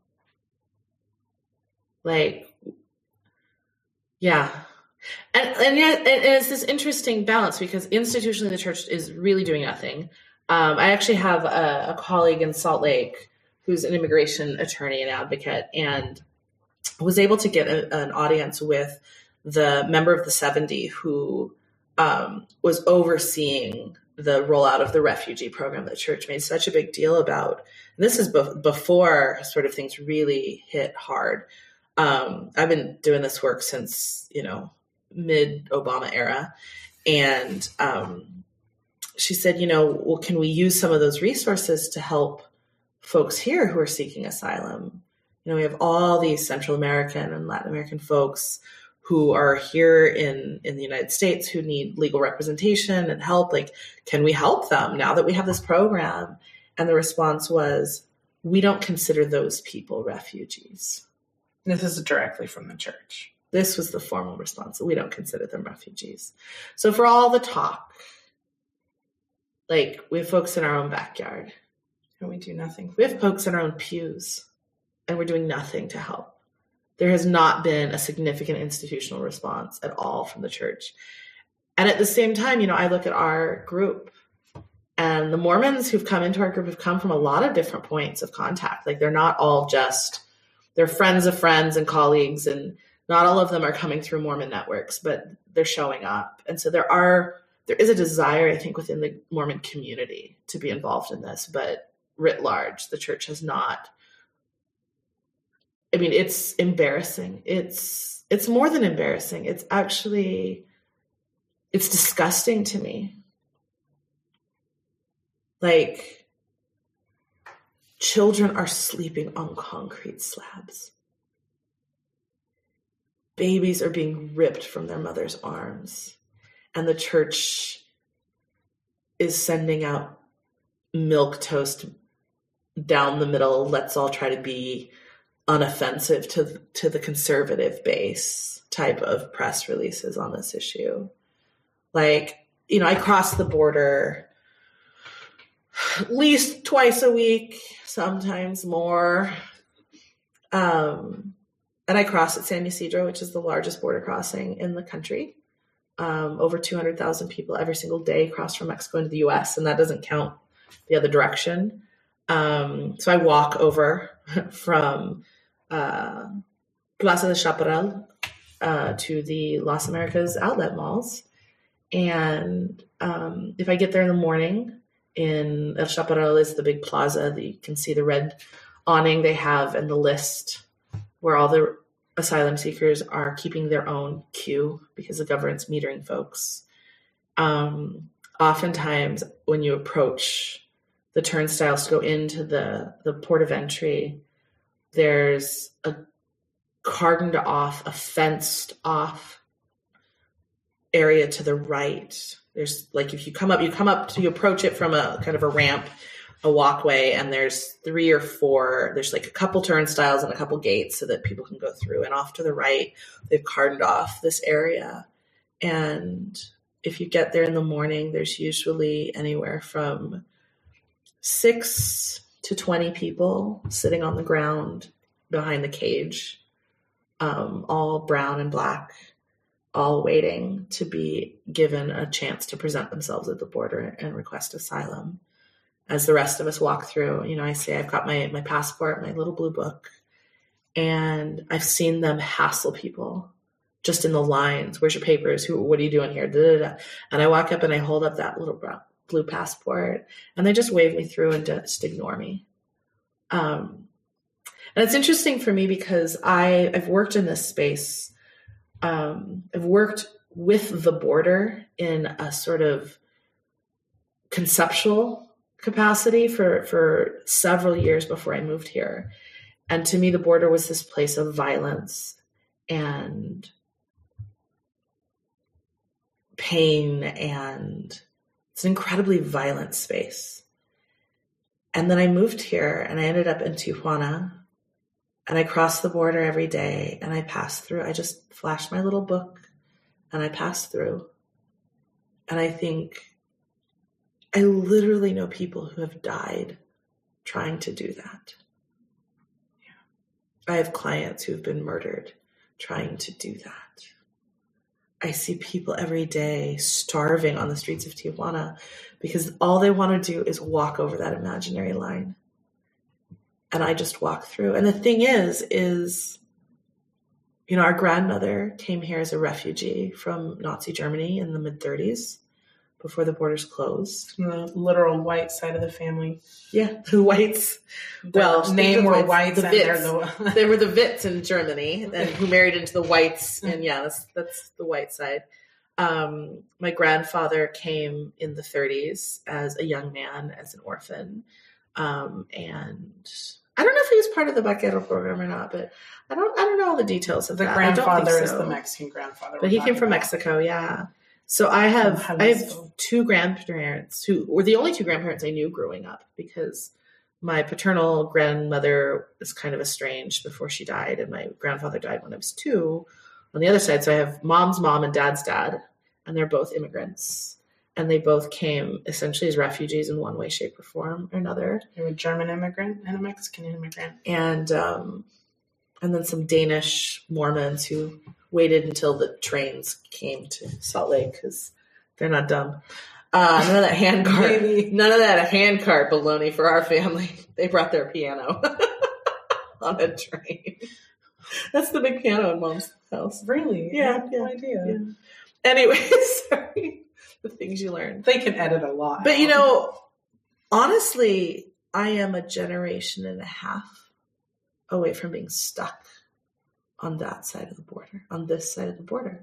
Like, yeah. And and yet, and it's this interesting balance, because institutionally the church is really doing nothing. Um, I actually have a, a colleague in Salt Lake who's an immigration attorney and advocate, and was able to get a, an audience with the member of the seventy who um, was overseeing the rollout of the refugee program that the church made such a big deal about. And this is be- before sort of things really hit hard. Um, I've been doing this work since, you know, mid-Obama era. And um, she said, you know, well, can we use some of those resources to help folks here who are seeking asylum? You know, we have all these Central American and Latin American folks who are here in, in the United States who need legal representation and help. Like, can we help them now that we have this program? And the response was, we don't consider those people refugees. This is directly from the church. This was the formal response. We don't consider them refugees. So for all the talk, like, we have folks in our own backyard. And we do nothing. We have folks in our own pews, and we're doing nothing to help. There has not been a significant institutional response at all from the church. And at the same time, you know, I look at our group, and the Mormons who've come into our group have come from a lot of different points of contact. Like, they're not all just, they're friends of friends and colleagues, and not all of them are coming through Mormon networks, but they're showing up. And so there are, there is a desire, I think, within the Mormon community to be involved in this, but writ large, the church has not. I mean, it's embarrassing. It's, it's more than embarrassing. It's actually, it's disgusting to me. Like, children are sleeping on concrete slabs. Babies are being ripped from their mother's arms. And the church is sending out milquetoast down the middle, let's all try to be unoffensive to to the conservative base type of press releases on this issue. Like, you know, I cross the border at least twice a week, sometimes more. Um, and I cross at San Ysidro, which is the largest border crossing in the country. Um, over two hundred thousand people every single day cross from Mexico into the U S, and that doesn't count the other direction. Um, so I walk over from uh, Plaza de Chaparral uh, to the Las Americas outlet malls. And um, if I get there in the morning, in El Chaparral is the big plaza that you can see the red awning they have and the list where all the asylum seekers are keeping their own queue because the government's metering folks. Um, oftentimes when you approach the turnstiles to go into the, the port of entry, there's a cordoned off, a fenced off area to the right. There's like, if you come up, you come up to, you approach it from a kind of a ramp, a walkway, and there's three or four, there's like a couple turnstiles and a couple gates so that people can go through. And off to the right, they've cordoned off this area. And if you get there in the morning, there's usually anywhere from six to twenty people sitting on the ground behind the cage, um, all brown and black, all waiting to be given a chance to present themselves at the border and request asylum. As the rest of us walk through, you know, I say, I've got my, my passport, my little blue book, and I've seen them hassle people just in the lines. Where's your papers? Who, what are you doing here? Da, da, da. And I walk up and I hold up that little brown, blue passport, and they just wave me through and just ignore me. Um, and it's interesting for me because I, I've worked in this space. Um, I've worked with the border in a sort of conceptual capacity for, for several years before I moved here. And to me, the border was this place of violence and pain, and it's an incredibly violent space. And then I moved here and I ended up in Tijuana, and I crossed the border every day and I passed through. I just flashed my little book and I passed through. And I think I literally know people who have died trying to do that. I have clients who have been murdered trying to do that. I see people every day starving on the streets of Tijuana because all they want to do is walk over that imaginary line. And I just walk through. And the thing is, is, you know, our grandmother came here as a refugee from Nazi Germany in the mid thirties before the borders closed. The literal white side of the family. Yeah, the whites. The well, name were whites. whites. The and they're Wits. the... They were the Wits in Germany, and who married into the whites. And yeah, that's, that's the white side. Um, my grandfather came in the thirties as a young man, as an orphan. Um, and I don't know if he was part of the Vaquero program or not, but I don't I don't know all the details of the that. grandfather I don't think is so. the Mexican grandfather. But he came from about. Mexico, yeah. So I have From I have Jalisco. two grandparents who were the only two grandparents I knew growing up, because my paternal grandmother was kind of estranged before she died, and my grandfather died when I was two on the other side. So I have mom's mom and dad's dad, and they're both immigrants. And they both came essentially as refugees in one way, shape, or form or another. You're a German immigrant and a Mexican immigrant. And um, and then some Danish Mormons who waited until the trains came to Salt Lake because they're not dumb. Uh, none of that hand cart, Maybe. none of that hand cart baloney for our family. They brought their piano on a train. That's the big piano in Mom's house. Really? Yeah, I had no yeah, idea. Yeah. Anyway, sorry. The things you learn. They can edit a lot. But, you know, honestly, I am a generation and a half away from being stuck on that side of the border, on this side of the border.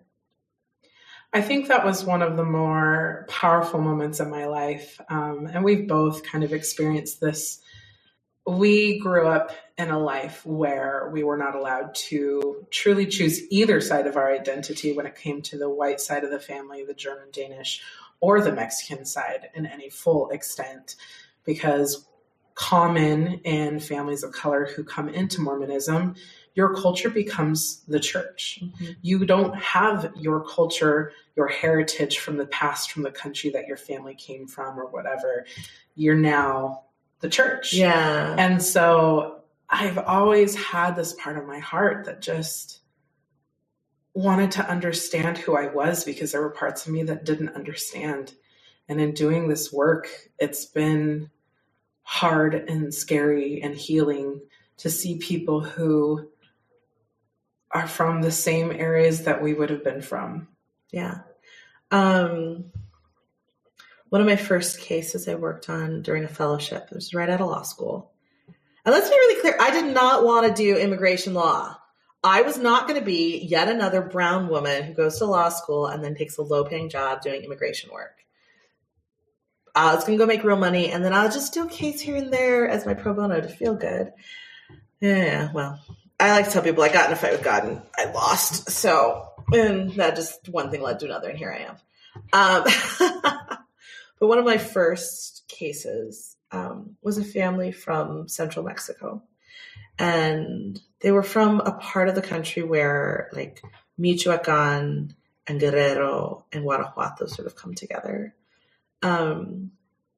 I think that was one of the more powerful moments of my life. Um, and we've both kind of experienced this. We grew up in a life where we were not allowed to truly choose either side of our identity when it came to the white side of the family, the German, Danish, or the Mexican side in any full extent, because common in families of color who come into Mormonism, your culture becomes the church. Mm-hmm. You don't have your culture, your heritage from the past, from the country that your family came from or whatever. You're now the church. Yeah. And so I've always had this part of my heart that just wanted to understand who I was, because there were parts of me that didn't understand. And in doing this work, it's been hard and scary and healing to see people who are from the same areas that we would have been from. Yeah. Um, one of my first cases I worked on during a fellowship, it was right out of law school. And let's be really clear, I did not want to do immigration law. I was not going to be yet another brown woman who goes to law school and then takes a low-paying job doing immigration work. I was going to go make real money, and then I'll just do a case here and there as my pro bono to feel good. Yeah, well, I like to tell people I got in a fight with God and I lost. So, and that just one thing led to another, and here I am. Um, but one of my first cases um, was a family from central Mexico. And they were from a part of the country where like Michoacan and Guerrero and Guanajuato sort of come together. Um,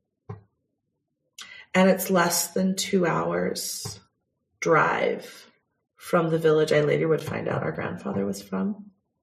and it's less than two hours drive from the village I later would find out our grandfather was from.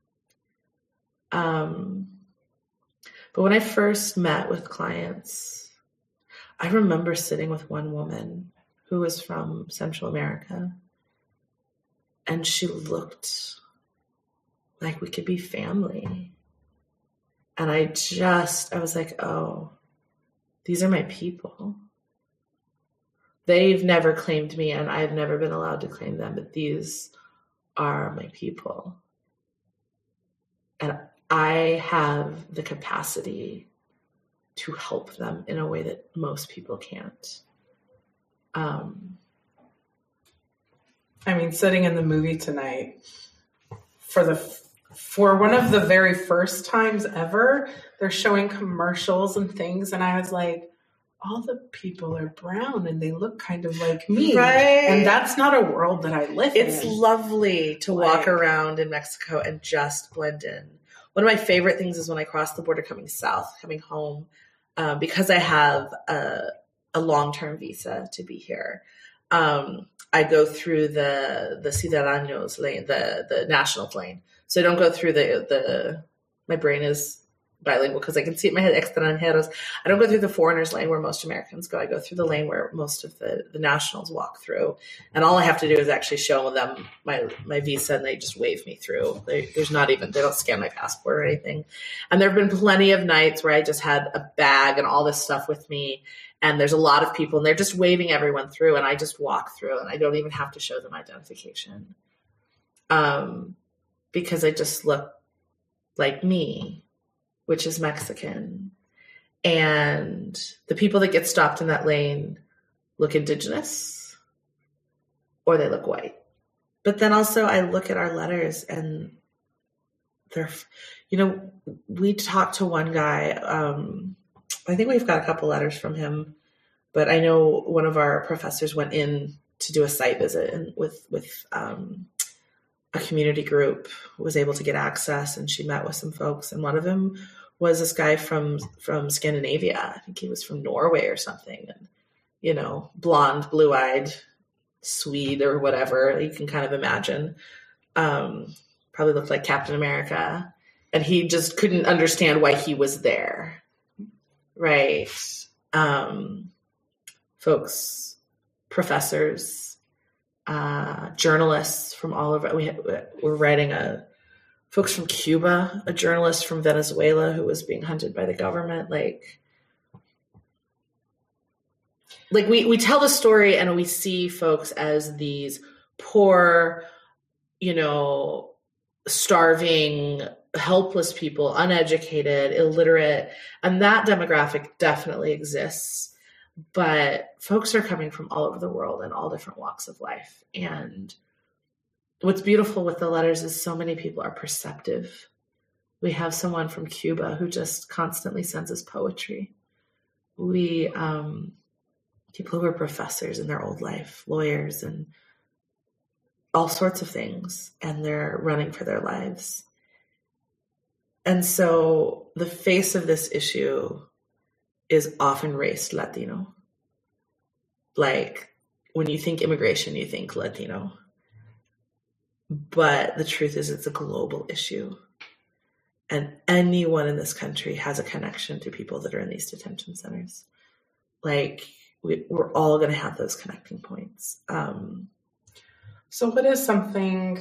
Um, but when I first met with clients, I remember sitting with one woman who was from Central America, and she looked like we could be family. And I just, I was like, oh, these are my people. They've never claimed me, and I've never been allowed to claim them, but these are my people. And I have the capacity to help them in a way that most people can't. Um, I mean, sitting in the movie tonight, for the for one of the very first times ever, they're showing commercials and things, and I was like, all the people are brown and they look kind of like me. Right. And that's not a world that I live it's in. It's lovely to like, walk around in Mexico and just blend in. One of my favorite things is when I cross the border coming south, coming home, uh, because I have a, a long-term visa to be here. Um, I go through the the Ciudadanos lane, the the nationals lane. So I don't go through the the. My brain is bilingual because I can see it in my head. Extranjeros. I don't go through the foreigners lane where most Americans go. I go through the lane where most of the, the nationals walk through, and all I have to do is actually show them my my visa, and they just wave me through. They, there's not even they don't scan my passport or anything. And there have been plenty of nights where I just had a bag and all this stuff with me. And there's a lot of people, and they're just waving everyone through, and I just walk through, and I don't even have to show them identification, um, because I just look like me, which is Mexican. And the people that get stopped in that lane look indigenous, or they look white. But then also I look at our letters, and they're, you know, we talked to one guy, um, I think we've got a couple letters from him, but I know one of our professors went in to do a site visit and with, with um, a community group, was able to get access, and she met with some folks. And one of them was this guy from, from Scandinavia. I think he was from Norway or something. And, you know, blonde, blue-eyed Swede or whatever you can kind of imagine. Um, probably looked like Captain America. And he just couldn't understand why he was there. Right. Um, folks, professors, uh, journalists from all over. We had, we're writing a folks from Cuba, a journalist from Venezuela who was being hunted by the government. Like, like we, we tell the story and we see folks as these poor, you know, starving, helpless people, uneducated, illiterate, and that demographic definitely exists. But folks are coming from all over the world in all different walks of life. And what's beautiful with the letters is so many people are perceptive. We have someone from Cuba who just constantly sends us poetry. We, um, people who are professors in their old life, lawyers, and all sorts of things, and they're running for their lives. And so the face of this issue is often race Latino. Like, when you think immigration, you think Latino. But the truth is, it's a global issue. And anyone in this country has a connection to people that are in these detention centers. Like, we, we're all going to have those connecting points. Um, so what is something,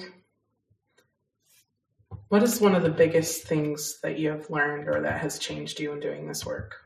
what is one of the biggest things that you have learned or that has changed you in doing this work?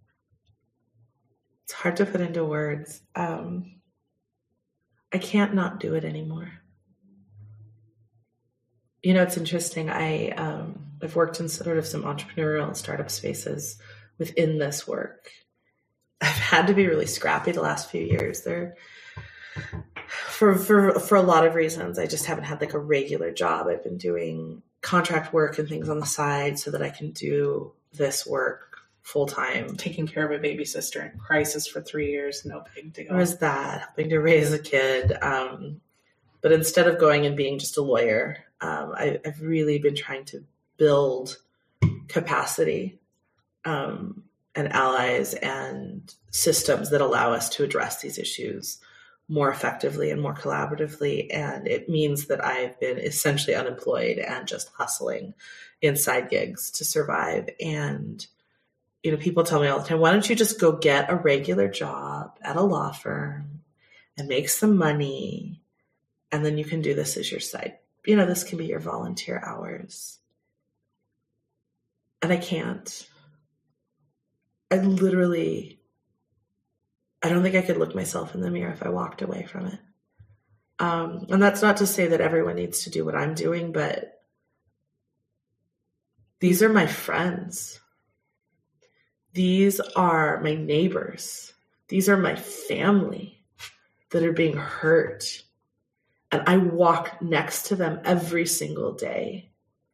It's hard to put into words. Um, I can't not do it anymore. You know, it's interesting. I, um, I've worked in sort of some entrepreneurial and startup spaces within this work. I've had to be really scrappy the last few years. There, for for for a lot of reasons, I just haven't had like a regular job. I've been doing contract work and things on the side so that I can do this work full time. Taking care of a baby sister in crisis for three years, no big deal. There was that, helping to raise a kid. Um, but instead of going and being just a lawyer, um, I, I've really been trying to build capacity um, and allies and systems that allow us to address these issues more effectively and more collaboratively. And it means that I've been essentially unemployed and just hustling in side gigs to survive. And, you know, people tell me all the time, why don't you just go get a regular job at a law firm and make some money, and then you can do this as your side. You know, this can be your volunteer hours. And I can't. I literally, I don't think I could look myself in the mirror if I walked away from it. Um, and that's not to say that everyone needs to do what I'm doing, but these are my friends. These are my neighbors. These are my family that are being hurt. And I walk next to them every single day.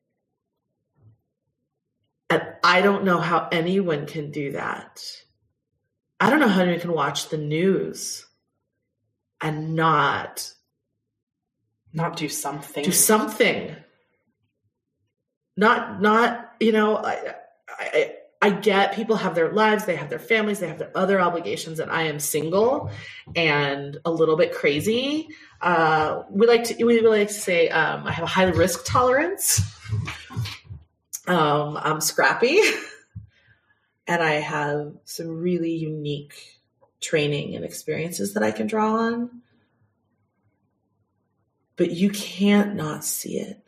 And I don't know how anyone can do that. I don't know how anyone can watch the news and not not do something. Do something. Not, not, you know, I, I, I get people have their lives, they have their families, they have their other obligations, and I am single and a little bit crazy. Uh, we like to, we like to say, um, I have a high risk tolerance. Um, I'm scrappy, and I have some really unique training and experiences that I can draw on, but you can't not see it.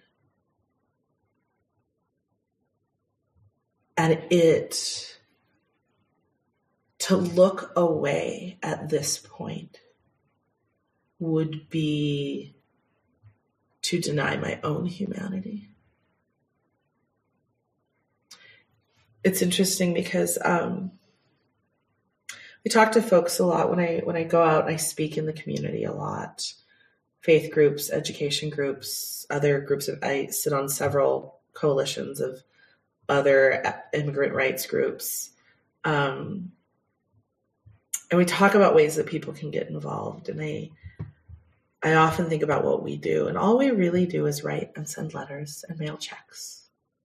And it, to look away at this point would be to deny my own humanity. It's interesting because um, we talk to folks a lot when I when I go out and I speak in the community a lot. Faith groups, education groups, other groups of, I sit on several coalitions of other immigrant rights groups. Um, and we talk about ways that people can get involved. And I, I often think about what we do. And all we really do is write and send letters and mail checks.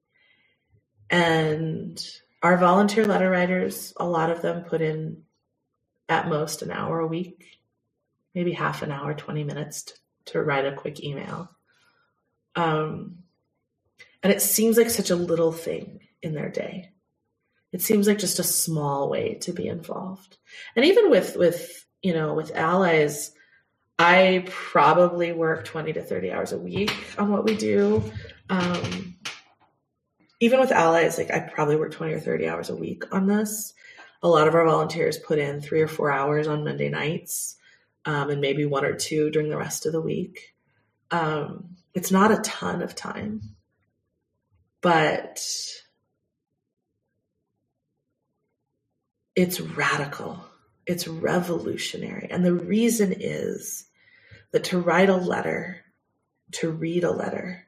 And our volunteer letter writers, a lot of them put in at most an hour a week, maybe half an hour, twenty minutes to, to write a quick email. Um, and it seems like such a little thing in their day. It seems like just a small way to be involved. And even with, with, you know, with allies, I probably work twenty to thirty hours a week on what we do. Um, even with allies, like I probably work twenty or thirty hours a week on this. A lot of our volunteers put in three or four hours on Monday nights, um, and maybe one or two during the rest of the week. Um, it's not a ton of time, but it's radical. It's revolutionary. And the reason is that to write a letter, to read a letter,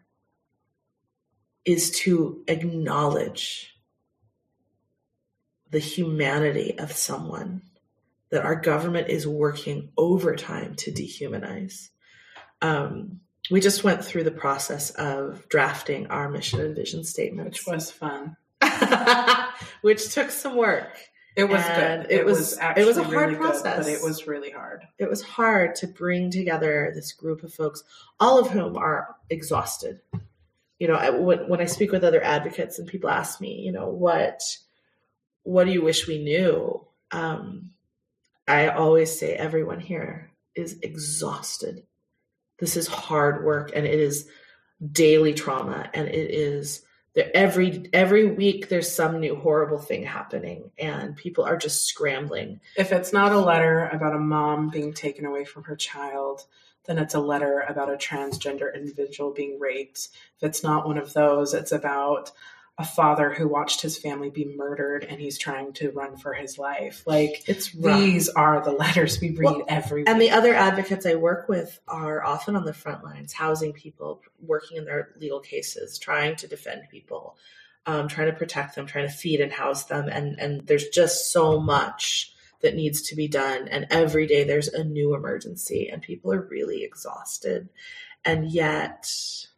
is to acknowledge the humanity of someone that our government is working overtime to dehumanize. Um, we just went through the process of drafting our mission and vision statements. Which was fun. Which took some work. It was and good. It, it was, was actually it was a hard really process. Good, but it was really hard. It was hard to bring together this group of folks, all of whom are exhausted. You know, I, when, when I speak with other advocates and people ask me, you know, what, what do you wish we knew? Um, I always say everyone here is exhausted. This is hard work, and it is daily trauma, and it is there every every week there's some new horrible thing happening, and people are just scrambling. If it's not a letter about a mom being taken away from her child, then it's a letter about a transgender individual being raped. If it's not one of those, it's about a father who watched his family be murdered and he's trying to run for his life. Like, it's rough. These are the letters we read well, every week. And the other advocates I work with are often on the front lines, housing people, working in their legal cases, trying to defend people, um, trying to protect them, trying to feed and house them. And, and there's just so much that needs to be done. And every day there's a new emergency, and people are really exhausted. And yet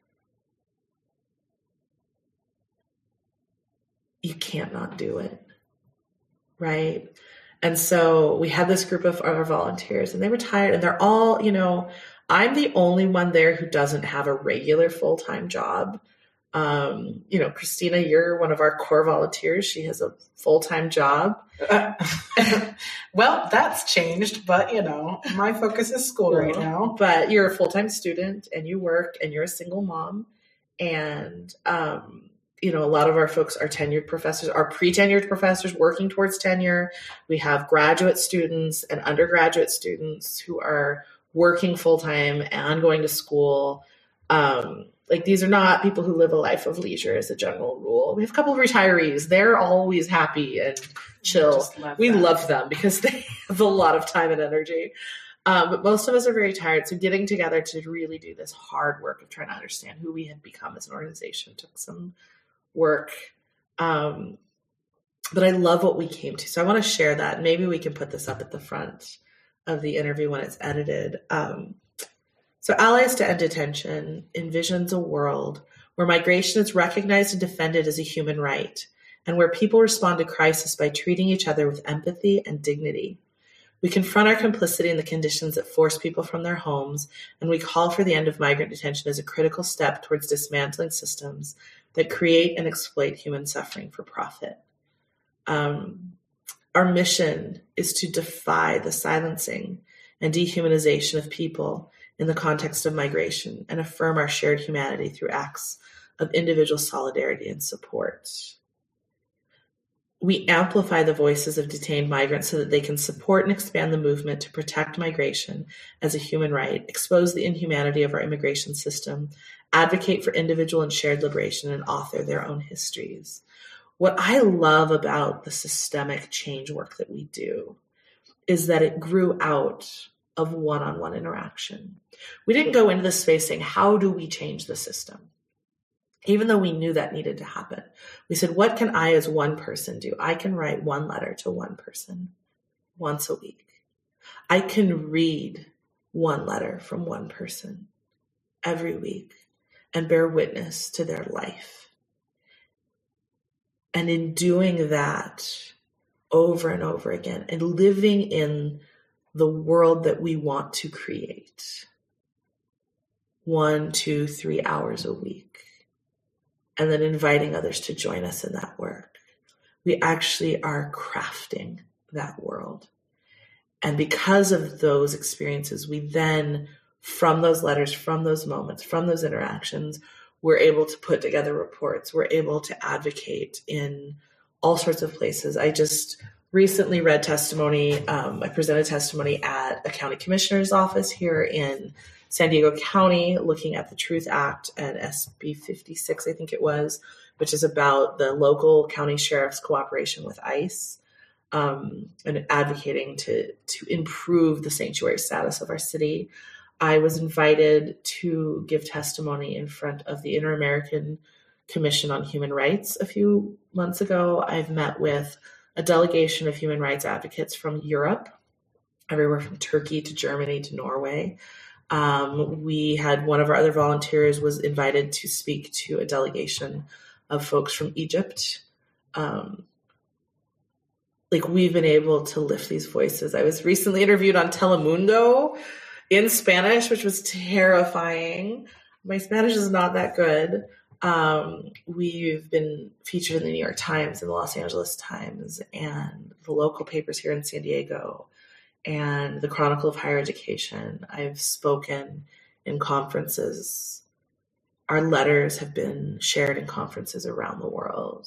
you can't not do it, right? And so we had this group of our volunteers, and they were tired, and they're all, you know, I'm the only one there who doesn't have a regular full-time job. Um, you know, Christina, you're one of our core volunteers. She has a full-time job. Uh, well, that's changed, but you know, my focus is school right now. But you're a full-time student, and you work, and you're a single mom. And, um, you know, a lot of our folks are tenured professors, are pre-tenured professors working towards tenure. We have graduate students and undergraduate students who are working full-time and going to school. Um, like, these are not people who live a life of leisure as a general rule. We have a couple of retirees. They're always happy and chill. Love we that. love them because they have a lot of time and energy. Um, but most of us are very tired. So getting together to really do this hard work of trying to understand who we had become as an organization took some work. Um, but I love what we came to. So I want to share that. Maybe we can put this up at the front of the interview when it's edited. Um, so Allies to End Detention envisions a world where migration is recognized and defended as a human right, and where people respond to crisis by treating each other with empathy and dignity. We confront our complicity in the conditions that force people from their homes, and we call for the end of migrant detention as a critical step towards dismantling systems that create and exploit human suffering for profit. Um, our mission is to defy the silencing and dehumanization of people in the context of migration and affirm our shared humanity through acts of individual solidarity and support. We amplify the voices of detained migrants so that they can support and expand the movement to protect migration as a human right, expose the inhumanity of our immigration system, advocate for individual and shared liberation, and author their own histories. What I love about the systemic change work that we do is that it grew out of one-on-one interaction. We didn't go into this space saying, how do we change the system? Even though we knew that needed to happen, we said, what can I as one person do? I can write one letter to one person once a week. I can read one letter from one person every week and bear witness to their life. And in doing that over and over again and living in the world that we want to create, one, two, three hours a week, and then inviting others to join us in that work, we actually are crafting that world. And because of those experiences, we then, from those letters, from those moments, from those interactions, we're able to put together reports. We're able to advocate in all sorts of places. I just recently read testimony. Um, I presented testimony at a county commissioner's office here in San Diego County, looking at the Truth Act and S B fifty-six, I think it was, which is about the local county sheriff's cooperation with ICE, um, and advocating to, to improve the sanctuary status of our city. I was invited to give testimony in front of the Inter-American Commission on Human Rights a few months ago. I've met with a delegation of human rights advocates from Europe everywhere from Turkey to Germany to Norway. Um, we had one of our other volunteers was invited to speak to a delegation of folks from Egypt. Um, like we've been able to lift these voices. I was recently interviewed on Telemundo in Spanish, which was terrifying. My Spanish is not that good. Um, we've been featured in the New York Times and the Los Angeles Times and the local papers here in San Diego and the Chronicle of Higher Education. I've spoken in conferences. Our letters have been shared in conferences around the world.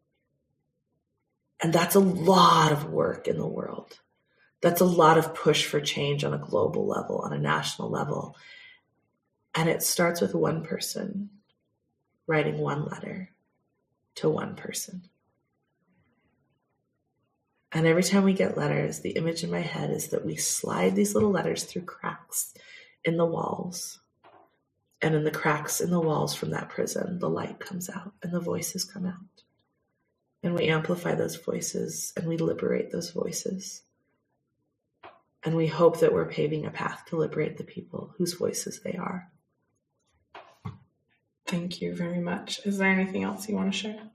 And that's a lot of work in the world. That's a lot of push for change on a global level, on a national level. And it starts with one person writing one letter to one person. And every time we get letters, the image in my head is that we slide these little letters through cracks in the walls. And in the cracks in the walls from that prison, the light comes out and the voices come out. And we amplify those voices and we liberate those voices. And we hope that we're paving a path to liberate the people whose voices they are. Thank you very much. Is there anything else you want to share?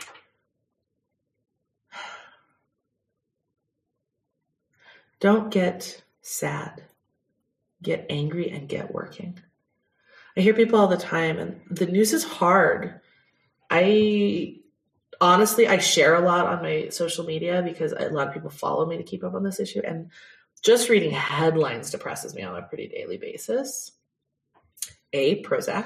Don't get sad. Get angry and get working. I hear people all the time, and the news is hard. I honestly, I share a lot on my social media because a lot of people follow me to keep up on this issue. And just reading headlines depresses me on a pretty daily basis. A, Prozac.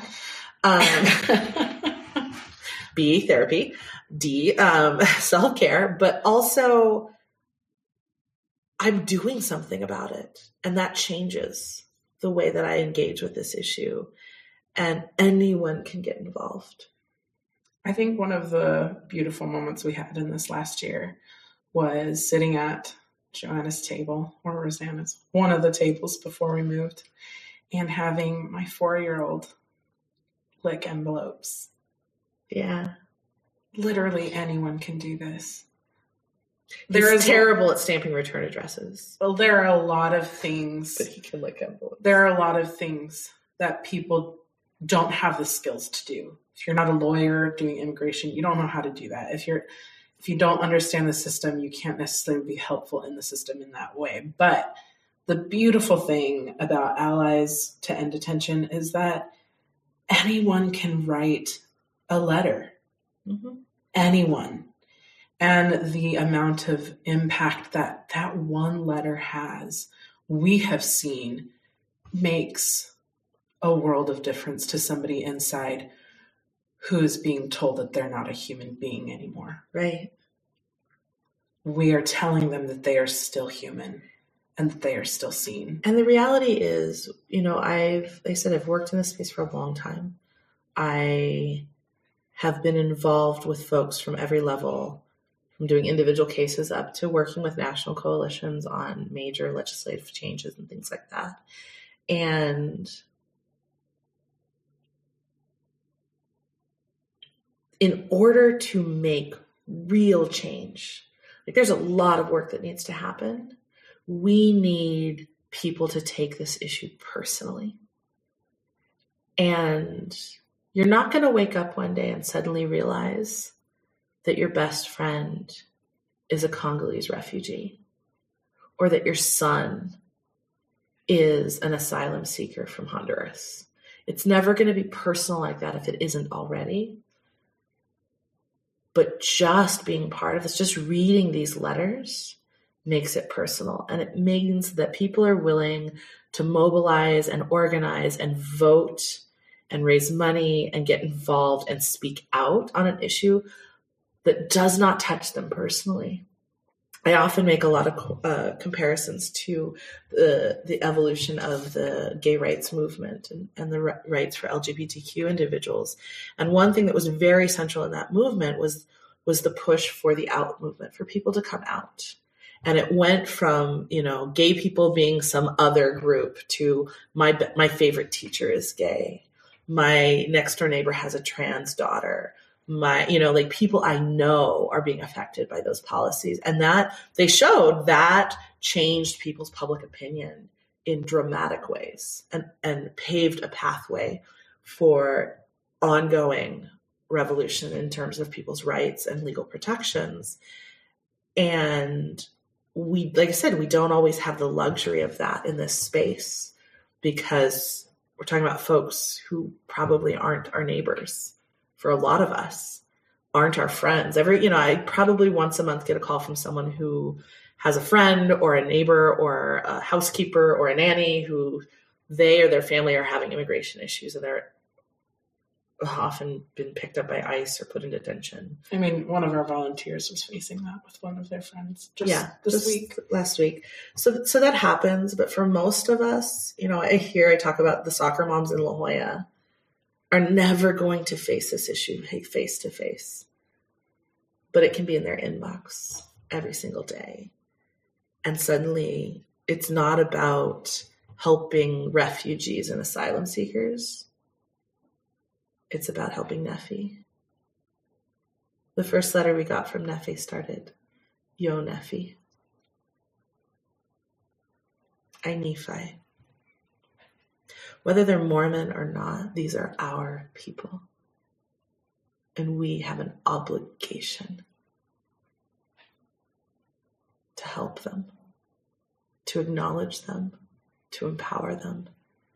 Um, B, therapy. D, um, self-care. But also, I'm doing something about it. And that changes the way that I engage with this issue. And anyone can get involved. I think one of the beautiful moments we had in this last year was sitting at Joanna's table, or Rosanna's, one of the tables before we moved, and having my four-year-old lick envelopes. Yeah. Literally anyone can do this. There is terrible at stamping return addresses. Well, there are a lot of things. But he can lick envelopes. There are a lot of things that people don't have the skills to do. If you're not a lawyer doing immigration, you don't know how to do that. If you're, if you don't understand the system, you can't necessarily be helpful in the system in that way. But the beautiful thing about Allies to End Detention is that anyone can write a letter. Mm-hmm. Anyone. And the amount of impact that that one letter has, we have seen, makes a world of difference to somebody inside who is being told that they're not a human being anymore. Right. We are telling them that they are still human and that they are still seen. And the reality is, you know, I've, like I said, I've worked in this space for a long time. I have been involved with folks from every level, from doing individual cases up to working with national coalitions on major legislative changes and things like that. And in order to make real change, like there's a lot of work that needs to happen. We need people to take this issue personally. And you're not going to wake up one day and suddenly realize that your best friend is a Congolese refugee, or that your son is an asylum seeker from Honduras. It's never going to be personal like that if it isn't already. But just being part of this, just reading these letters makes it personal. And it means that people are willing to mobilize and organize and vote and raise money and get involved and speak out on an issue that does not touch them personally. I often make a lot of uh, comparisons to the, the evolution of the gay rights movement and, and the r- rights for L G B T Q individuals. And one thing that was very central in that movement was, was the push for the out movement, for people to come out. And it went from, you know, gay people being some other group to my, my favorite teacher is gay. My next door neighbor has a trans daughter. my, you know, like people I know are being affected by those policies. And that they showed that changed people's public opinion in dramatic ways and, and paved a pathway for ongoing revolution in terms of people's rights and legal protections. And we, like I said, we don't always have the luxury of that in this space because we're talking about folks who probably aren't our neighbors. For a lot of us, aren't our friends. Every, you know, I probably once a month get a call from someone who has a friend or a neighbor or a housekeeper or a nanny who they or their family are having immigration issues and they're often been picked up by ICE or put in detention. I mean, one of our volunteers was facing that with one of their friends just yeah, this just week. Last week. So, so that happens. But for most of us, you know, I hear, I talk about the soccer moms in La Jolla are never going to face this issue face to face, but it can be in their inbox every single day. And suddenly it's not about helping refugees and asylum seekers. It's about helping Nephi. The first letter we got from Nephi started, Yo Nephi. I Nephi. Whether they're Mormon or not, these are our people. And we have an obligation to help them, to acknowledge them, to empower them.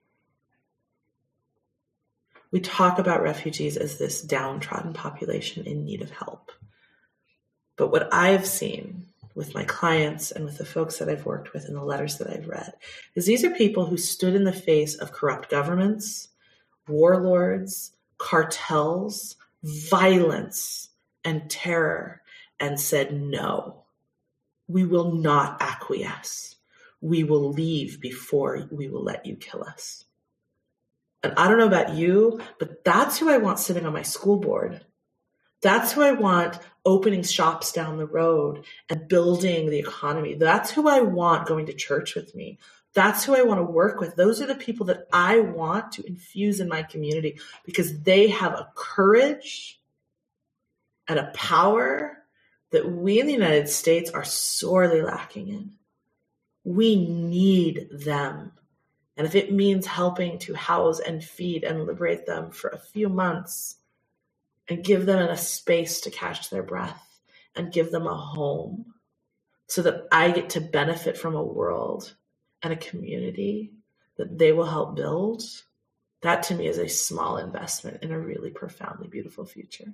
We talk about refugees as this downtrodden population in need of help. But what I've seen with my clients and with the folks that I've worked with and the letters that I've read is these are people who stood in the face of corrupt governments, warlords, cartels, violence, and terror and said, no, we will not acquiesce. We will leave before we will let you kill us. And I don't know about you, but that's who I want sitting on my school board. That's who I want opening shops down the road and building the economy. That's who I want going to church with me. That's who I want to work with. Those are the people that I want to infuse in my community because they have a courage and a power that we in the United States are sorely lacking in. We need them. And if it means helping to house and feed and liberate them for a few months, and give them a space to catch their breath and give them a home so that I get to benefit from a world and a community that they will help build. That to me is a small investment in a really profoundly beautiful future.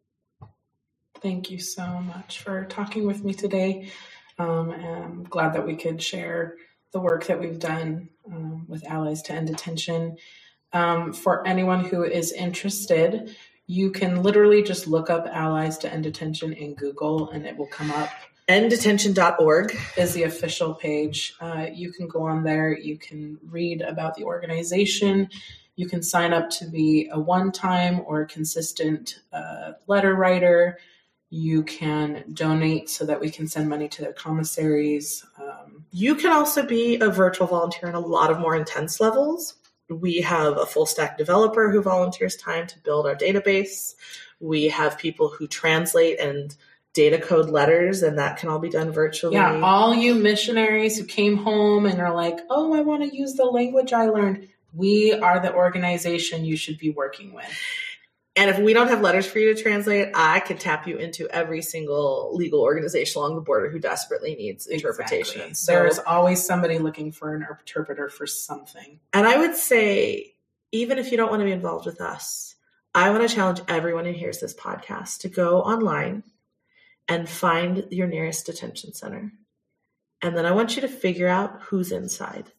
Thank you so much for talking with me today. Um, and I'm glad that we could share the work that we've done um, with Allies to End Detention. Um, for anyone who is interested, you can literally just look up Allies to End Detention in Google and it will come up. end detention dot org is the official page. Uh, you can go on there. You can read about the organization. You can sign up to be a one-time or consistent uh, letter writer. You can donate so that we can send money to their commissaries. Um, you can also be a virtual volunteer on a lot of more intense levels. We have a full stack developer who volunteers time to build our database. We have people who translate and data code letters, and that can all be done virtually. Yeah, all you missionaries who came home and are like, oh, I want to use the language I learned. We are the organization you should be working with. And if we don't have letters for you to translate, I can tap you into every single legal organization along the border who desperately needs interpretation. Exactly. So, there is always somebody looking for an interpreter for something. And I would say, even if you don't want to be involved with us, I want to challenge everyone who hears this podcast to go online and find your nearest detention center. And then I want you to figure out who's inside.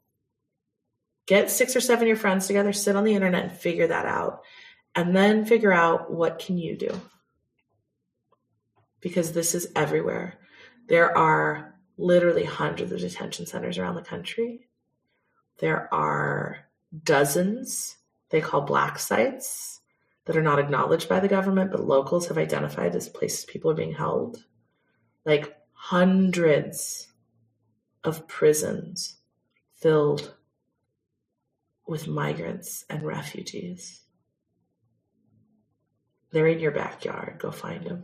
Get six or seven of your friends together, sit on the internet and figure that out. And then figure out what can you do? Because this is everywhere. There are literally hundreds of detention centers around the country. There are dozens, they call black sites, that are not acknowledged by the government, but locals have identified as places people are being held. Like hundreds of prisons filled with migrants and refugees. They're in your backyard. Go find them.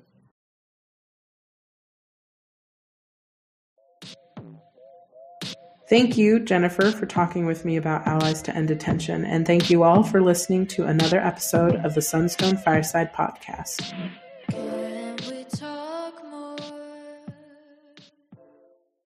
Thank you, Jennifer, for talking with me about Allies to End Detention, and thank you all for listening to another episode of the Sunstone Fireside Podcast.